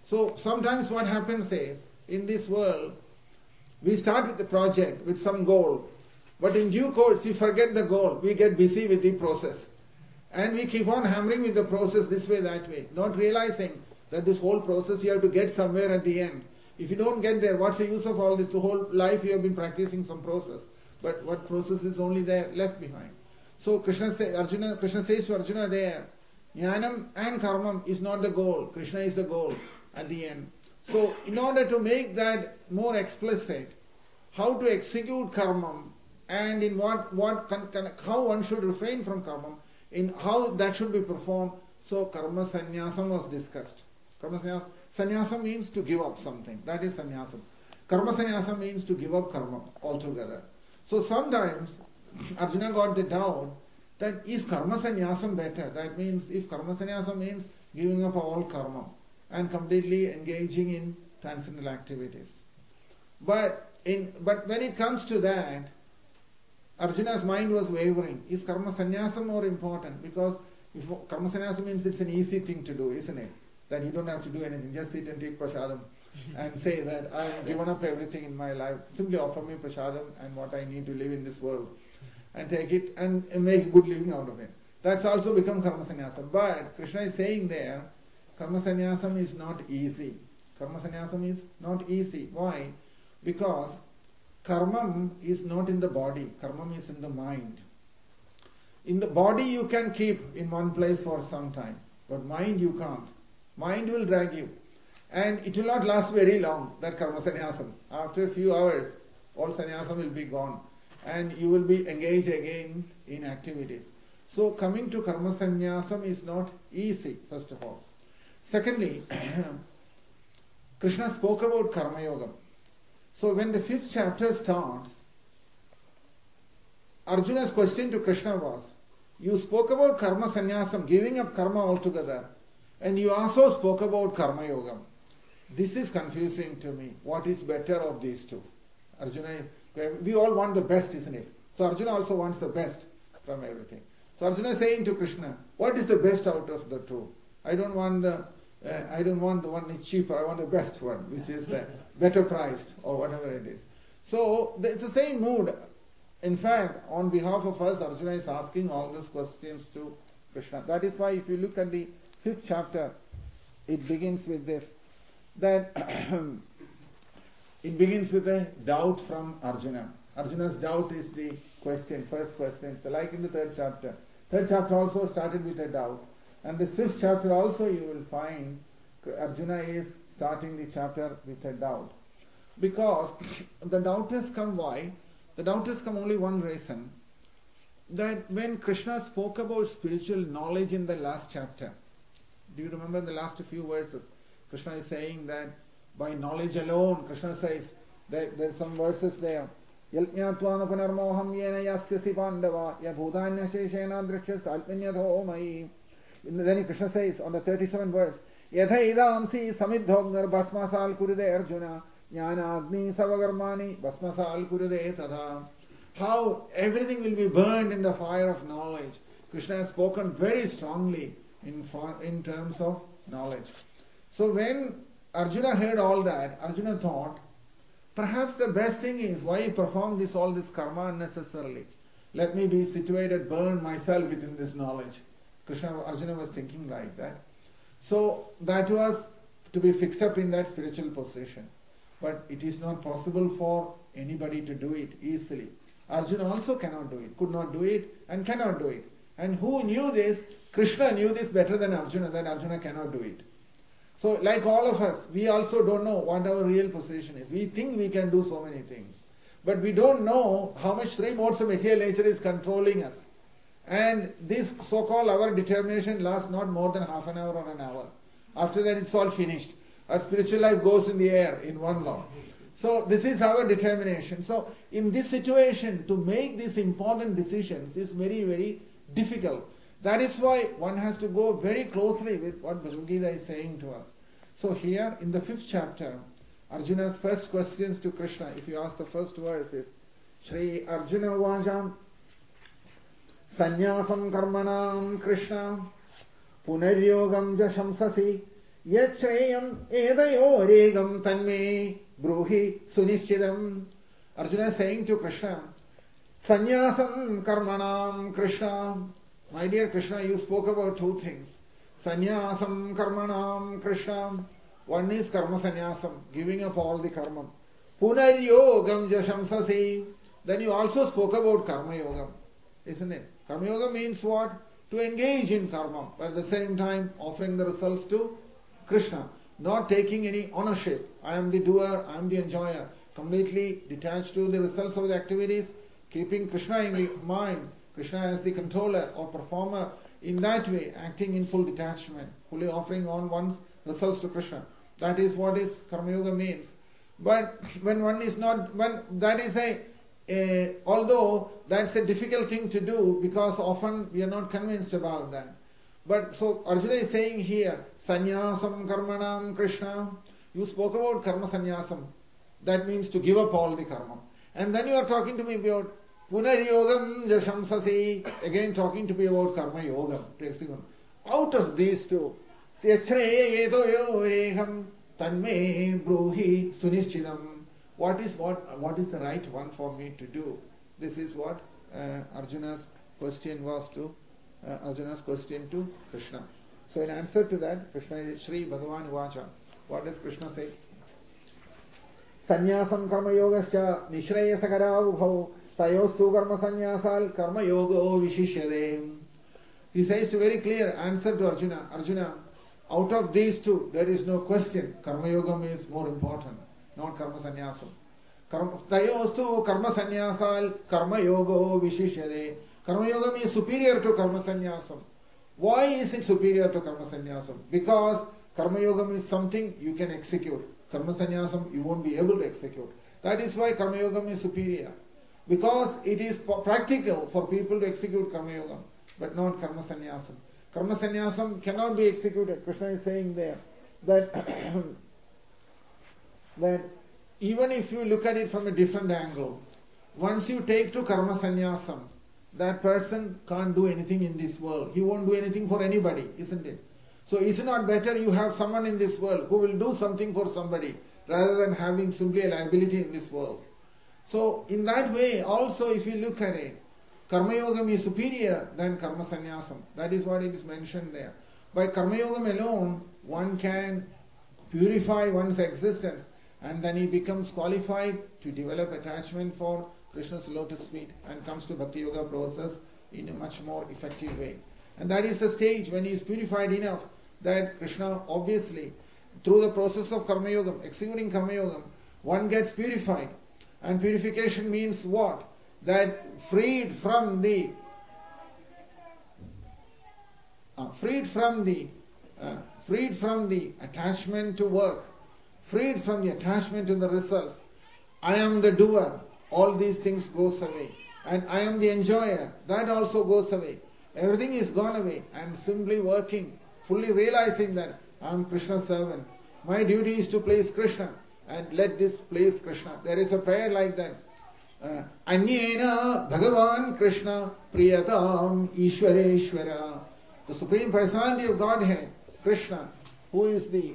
So sometimes what happens is, in this world, we start with the project, with some goal, but in due course we forget the goal, we get busy with the process. And we keep on hammering with the process this way, that way, not realizing that this whole process you have to get somewhere at the end. If you don't get there, what's the use of all this? The whole life you have been practicing some process. But what process is only there, left behind? So Krishna says to Arjuna there, Jnanam and Karmam is not the goal. Krishna is the goal at the end. So in order to make that more explicit, how to execute Karmam and in how one should refrain from Karmam, in how that should be performed, so Karma Sannyasam was discussed. Sannyasam means to give up something. That is sannyasam. Karma sannyasam means to give up karma altogether. So sometimes Arjuna got the doubt that is karma sannyasam better? That means if karma sannyasam means giving up all karma and completely engaging in transcendental activities. But when it comes to that, Arjuna's mind was wavering. Is karma sannyasam more important? Because if karma sannyasam means it's an easy thing to do, isn't it? That you don't have to do anything, just sit and take prasadam and say that I've given up everything in my life. Simply offer me prasadam and what I need to live in this world and take it and make a good living out of it. That's also become karma sannyasam. But Krishna is saying there, karma sannyasam is not easy. Karma sannyasam is not easy. Why? Because karmam is not in the body. Karmam is in the mind. In the body you can keep in one place for some time, but mind you can't. Mind will drag you. And it will not last very long, that karma sannyasam. After a few hours, all sannyasam will be gone. And you will be engaged again in activities. So coming to karma sannyasam is not easy, first of all. Secondly, Krishna spoke about karma yoga. So when the 5th chapter starts, Arjuna's question to Krishna was, you spoke about karma sannyasam, giving up karma altogether. And you also spoke about karma yoga. This is confusing to me. What is better of these two? We all want the best, isn't it? So Arjuna also wants the best from everything. So Arjuna is saying to Krishna, what is the best out of the two? I don't want the one that's cheaper. I want the best one, which is better priced or whatever it is. So it's the same mood. In fact, on behalf of us, Arjuna is asking all these questions to Krishna. That is why if you look at the 5th chapter, it begins with this, that it begins with a doubt from Arjuna. Arjuna's doubt is the question, first question. So like in the 3rd chapter. 3rd chapter also started with a doubt. And the 5th chapter also you will find Arjuna is starting the chapter with a doubt. Because the doubt has come why? The doubt has come only one reason. That when Krishna spoke about spiritual knowledge in the last chapter, do you remember the last few verses? Krishna is saying that by knowledge alone, Krishna says that there's some verses there. Yalpnyatvana punarmoham yena yasyasi pandava yabhutanya sheshena drakshas alpanyadho mai. Then Krishna says on the 37th verse, Yatha idamsi samidhognar basmasal kurude arjuna jnana agni savagarmani basmasal kurude tadha. How everything will be burned in the fire of knowledge. Krishna has spoken very strongly in terms of knowledge. So when Arjuna heard all that, Arjuna thought, perhaps the best thing is why perform all this karma unnecessarily. Let me be situated, burn myself within this knowledge. Arjuna was thinking like that. So that was to be fixed up in that spiritual position. But it is not possible for anybody to do it easily. Arjuna also cannot do it, could not do it and cannot do it. And who knew this? Krishna knew this better than Arjuna, that Arjuna cannot do it. So like all of us, we also don't know what our real position is. We think we can do so many things. But we don't know how much 3 modes of material nature is controlling us. And this so-called our determination lasts not more than half an hour or an hour. After that it's all finished. Our spiritual life goes in the air in one go. So this is our determination. So in this situation, to make these important decisions is very, very difficult. That is why one has to go very closely with what Bhagavad Gita is saying to us. So here in the 5th chapter, Arjuna's first questions to Krishna, if you ask the first verse is, Shri Arjuna Vajam Sanyasam Karmanam Krishna Punaryogam Jashamsasi Yachayam edayoregam tanme bruhi sunishchidam. Arjuna is saying to Krishna, Sanyasam karmanam Krishna. My dear Krishna, you spoke about two things. Sanyasam karmanam Krishna. One is karma sanyasam, giving up all the karma. Punaryogam jashamsasi. Then you also spoke about karma yoga, isn't it? Karma yoga means what? To engage in karma, but at the same time offering the results to Krishna, not taking any ownership. I am the doer, I am the enjoyer, completely detached to the results of the activities, keeping Krishna in the mind, Krishna as the controller or performer, in that way acting in full detachment, fully offering on one's results to Krishna. That is what is Karma Yoga means. But when one is not, when that is although that's a difficult thing to do because often we are not convinced about that. But so Arjuna is saying here, Sanyasam Karmanam Krishna. You spoke about Karma Sanyasam. That means to give up all the karma. And then you are talking to me about Punaryogam Jashamsasi. Again talking to me about Karma Yoga. Out of these two, Tanme Bruhi Sunishchidam. What is the right one for me to do? This is what Arjuna's question was to Arjuna's question to Krishna. So in answer to that, Krishna is Shri Bhagavan Vacha. What does Krishna say? Sanyasam karma yogascha nishrayasakara ubhau tayostu karma sanyasal karma yogo vishishyade. He says to very clear answer to Arjuna. Arjuna, out of these two, there is no question. Karma yoga is more important, not karma sannyasam. Tayostu karma sannyasal karma yogo vishishyade. Karma yoga is superior to karma sannyasam. Why is it superior to karma sannyasam? Because karma yoga is something you can execute. Karma sannyasam you won't be able to execute. That is why karma yoga is superior. Because it is practical for people to execute karma yoga, but not karma sannyasam. Karma sannyasam cannot be executed. Krishna is saying there that that even if you look at it from a different angle, once you take to karma sannyasam, that person can't do anything in this world. He won't do anything for anybody, isn't it? So is it not better you have someone in this world who will do something for somebody rather than having simply a liability in this world? So in that way also if you look at it, Karma Yoga is superior than Karma Sannyasam. That is what it is mentioned there. By Karma Yoga alone, one can purify one's existence and then he becomes qualified to develop attachment for Krishna's lotus feet and comes to Bhakti Yoga process in a much more effective way. And that is the stage when he is purified enough that Krishna obviously through the process of Karma Yoga, executing Karma Yoga, one gets purified. And purification means what? That freed from the attachment to work, freed from the attachment to the results. I am the doer. All these things goes away. And I am the enjoyer. That also goes away. Everything is gone away. I am simply working, fully realizing that I am Krishna's servant. My duty is to please Krishna and let this please Krishna. There is a prayer like that. Anyena Bhagavan Krishna Priyatam Ishwareshwara. The Supreme Personality of Godhead, Krishna, who is the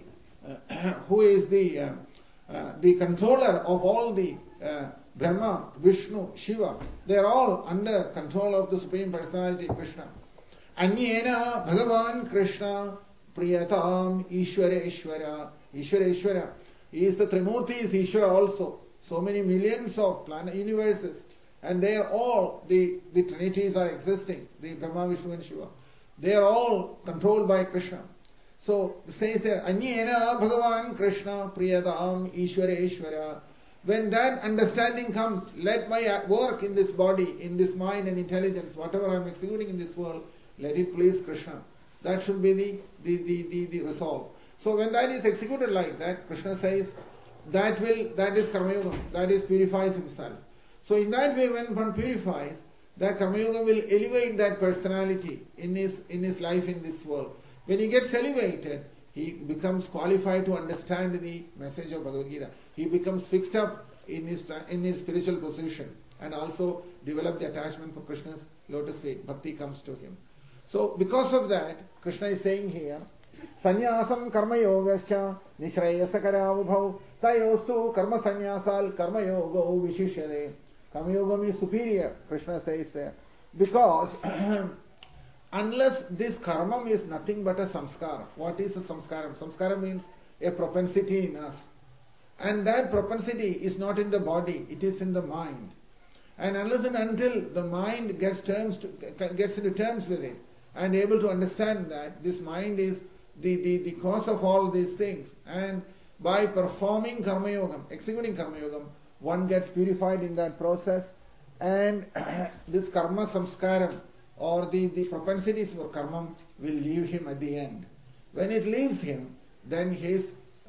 controller of all the Brahma, Vishnu, Shiva. They are all under control of the Supreme Personality, Krishna. Anyena Bhagavan Krishna Priyatam Ishwareshwara. Ishwareshwara. He is the Trimurti, is Ishwara also. So many millions of planet universes. And they are all, the Trinities are existing. The Brahma, Vishnu and Shiva. They are all controlled by Krishna. So it says there, Anyena Bhagavan Krishna Priyatam Ishwareshwara. When that understanding comes, let my work in this body, in this mind and intelligence, whatever I am executing in this world, let it please Krishna. That should be the resolve. So when that is executed like that, Krishna says, that is Karma Yoga, that is purifies himself. So in that way when one purifies, that Karma Yoga will elevate that personality in his life in this world. When he gets elevated, he becomes qualified to understand the message of Bhagavad Gita. He becomes fixed up in his spiritual position and also develop the attachment for Krishna's lotus feet. Bhakti comes to him. So because of that, Krishna is saying here, Sannyasam karma yogascha nishreyasa karavubhav tayostu karma sannyasal karma yogo vishishyade. Karma yoga is superior, Krishna says there. Because unless this karma is nothing but a samskara. What is a samskara? Samskara means a propensity in us. And that propensity is not in the body, it is in the mind. And unless and until the mind gets into terms with it and able to understand that this mind is the cause of all these things, and by performing karma yogam, executing karma yogam, one gets purified in that process, and this karma samskaram or the propensities for karma will leave him at the end. When it leaves him, then his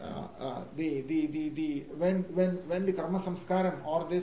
when the karma samskaram or this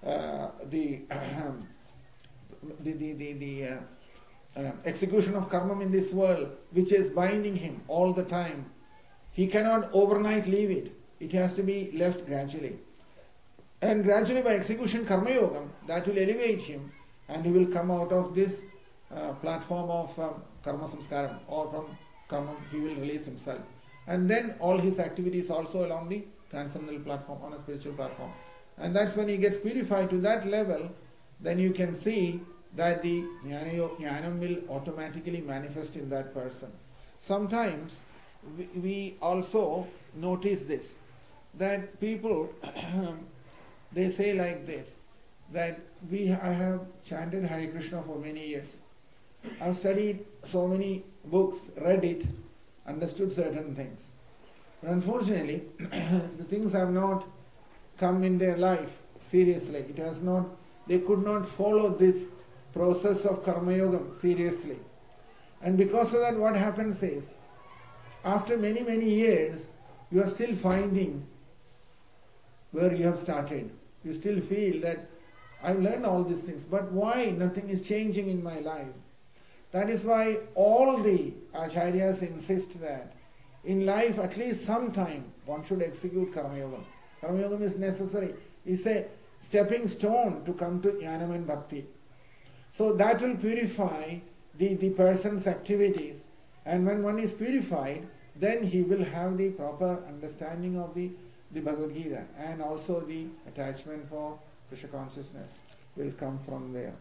execution of karma in this world, which is binding him all the time, he cannot overnight leave it. It has to be left gradually. And gradually by execution karma yogam, that will elevate him and he will come out of this platform of karma samskaram, or from karma he will release himself. And then all his activities also along the transcendental platform, on a spiritual platform. And that's when he gets purified to that level, then you can see that the jnanam will automatically manifest in that person. Sometimes we also notice this, that people they say like this, that I have chanted Hare Krishna for many years. I've studied so many books, read it, understood certain things. But unfortunately, the things have not come in their life seriously. They could not follow this process of karma yogam seriously. And because of that, what happens is, after many, many years, you are still finding where you have started. You still feel that I've learned all these things, but why nothing is changing in my life? That is why all the acharyas insist that in life, at least sometime, one should execute karma yogam. Karma yogam is necessary. It's a stepping stone to come to jnanam and bhakti. So that will purify the person's activities. And when one is purified, then he will have the proper understanding of the Bhagavad Gita, and also the attachment for Krishna consciousness will come from there.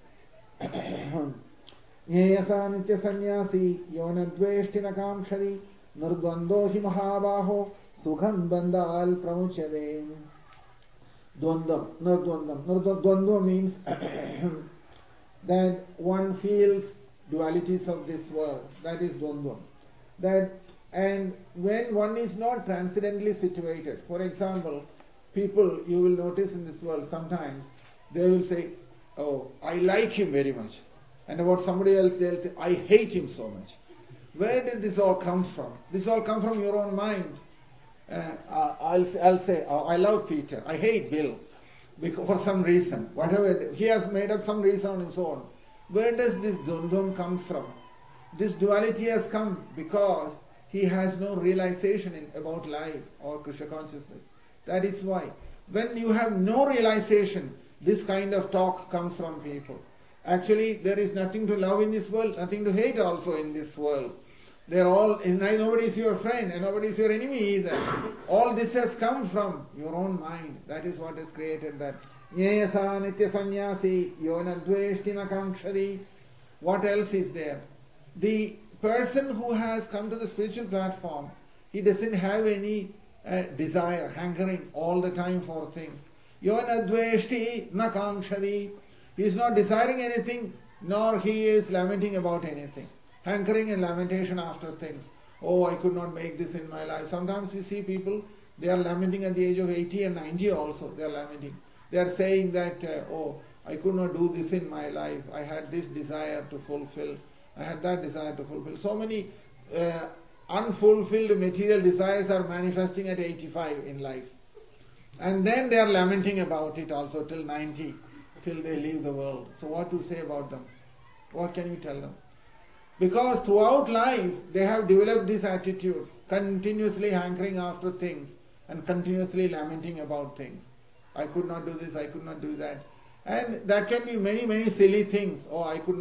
Nyayasa nitya sannyasi yonadveshtina kamshari nurdvando hi mahabaho sukham bandal pramuchave. Dvandva means that one feels dualities of this world. That is dvandva. And when one is not transcendently situated, for example, people you will notice in this world sometimes, they will say, oh, I like him very much. And about somebody else, they'll say, I hate him so much. Where did this all come from? This all come from your own mind. I'll say, oh, I love Peter. I hate Bill. Because for some reason. Whatever, he has made up some reason on his own. Where does this dundum come from? This duality has come because he has no realization about life or Krishna consciousness. That is why. When you have no realization, this kind of talk comes from people. Actually, there is nothing to love in this world, nothing to hate also in this world. Nobody is your friend and nobody is your enemy either. All this has come from your own mind. That is what has created that. Nyayasa nitya sannyasi yona dveshtina kamshari. What else is there? The person who has come to the spiritual platform, he doesn't have any desire, hankering all the time for things. Yona dveshti na kamshari. He is not desiring anything, nor he is lamenting about anything. Hankering and lamentation after things. Oh, I could not make this in my life. Sometimes you see people, they are lamenting at the age of 80 and 90 also. They are lamenting. They are saying that, oh, I could not do this in my life. I had this desire to fulfill. I had that desire to fulfill. So many unfulfilled material desires are manifesting at 85 in life. And then they are lamenting about it also till 90, till they leave the world. So what to say about them? What can you tell them? Because throughout life, they have developed this attitude, continuously hankering after things and continuously lamenting about things. I could not do this, I could not do that. And that can be many, many silly things. Oh, I could not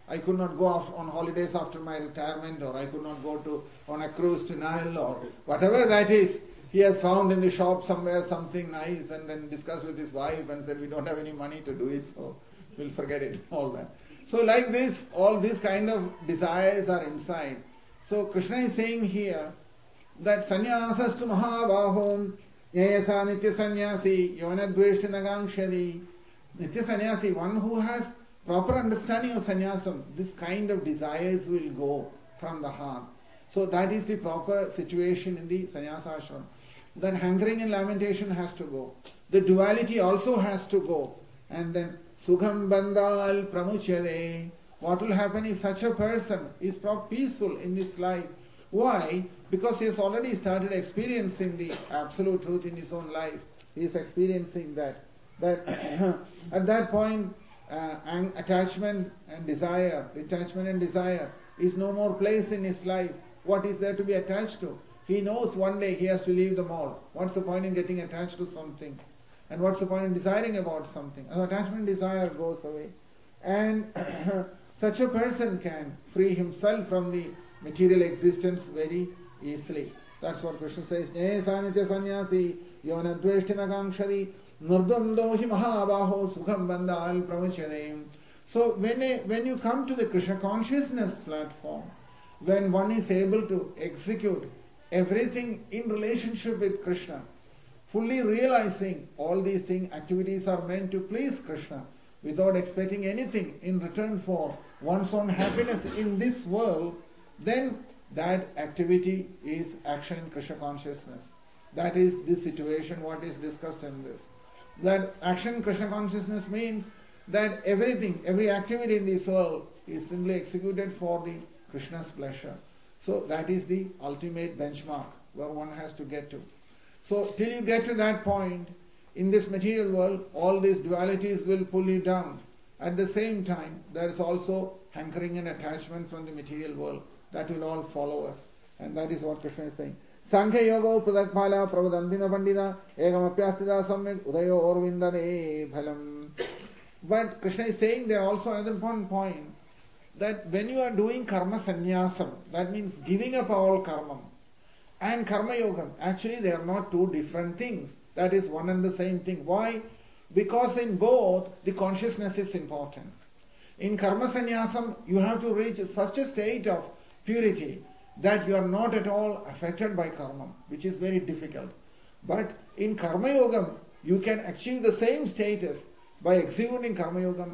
I could not go on holidays after my retirement, or I could not go on a cruise to Nile, or whatever that is. He has found in the shop somewhere something nice and then discussed with his wife and said, we don't have any money to do it, so we'll forget it, all that. So like this, all these kind of desires are inside. So Krishna is saying here that sannyasas tu mahabahom yayasa nitya sannyasi yona dveshta nagangshari. Nitya sannyasi, one who has proper understanding of sannyasam, this kind of desires will go from the heart. So that is the proper situation in the sannyasa ashram. Then hankering and lamentation has to go. The duality also has to go. And then sukham bandal pramuchade. What will happen is such a person is peaceful in this life. Why? Because he has already started experiencing the absolute truth in his own life. He is experiencing that. That at that point, attachment and desire, detachment and desire is no more place in his life. What is there to be attached to? He knows one day he has to leave them all. What's the point in getting attached to something? And what's the point in desiring about something? As attachment and desire goes away. And such a person can free himself from the material existence very easily. That's what Krishna says. Sanitya sannyasi yona dveshtina kamshari nurdundohi mahabaho sukham bandal pramuchane. So when you come to the Krishna consciousness platform, when one is able to execute everything in relationship with Krishna, fully realizing all these activities are meant to please Krishna without expecting anything in return for one's own happiness in this world, then that activity is action in Krishna consciousness. That is this situation, what is discussed in this. That action in Krishna consciousness means that every activity in this world is simply executed for the Krishna's pleasure. So that is the ultimate benchmark where one has to get to. So till you get to that point, in this material world, all these dualities will pull you down. At the same time, there is also hankering and attachment from the material world. That will all follow us. And that is what Krishna is saying. Sankhya yoga pradakpala pravadandina pandita egam apyastida samyak udayo orvindane bhalam. But Krishna is saying there also another important point, that when you are doing karma sannyasam, that means giving up all karma, and karma yoga, actually they are not two different things. That is one and the same thing. Why? Because in both, the consciousness is important. In karma sannyasam, you have to reach such a state of purity that you are not at all affected by karma, which is very difficult. But in karma yoga, you can achieve the same status by executing karma yoga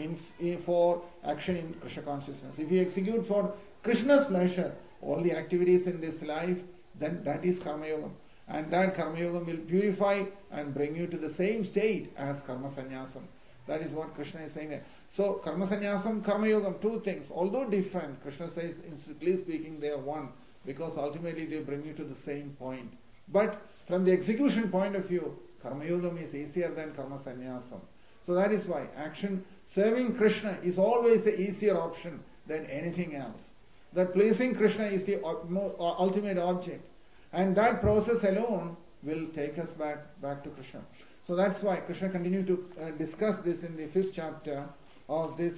for action in Krishna consciousness. If you execute for Krishna's pleasure all the activities in this life, then that is karma yoga. And that karma yoga will purify and bring you to the same state as karma sannyasam. That is what Krishna is saying there. So karma sannyasam, karma yoga, two things, although different, Krishna says, in strictly speaking, they are one, because ultimately they bring you to the same point. But from the execution point of view, karma yoga is easier than karma sannyasam. So that is why action, serving Krishna is always the easier option than anything else. That pleasing Krishna is the ultimate object. And that process alone will take us back to Krishna. So that's why Krishna continued to discuss this in the 5th chapter of this,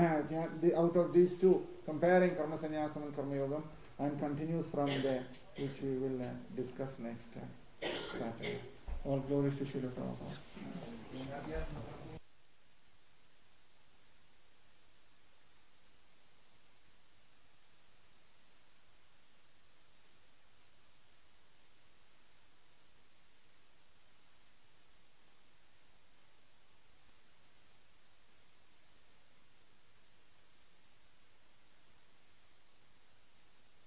out of these two, comparing karma sannyasam and karma yoga, and continues from there, which we will discuss next Saturday. All glories to Srila Prabhupada.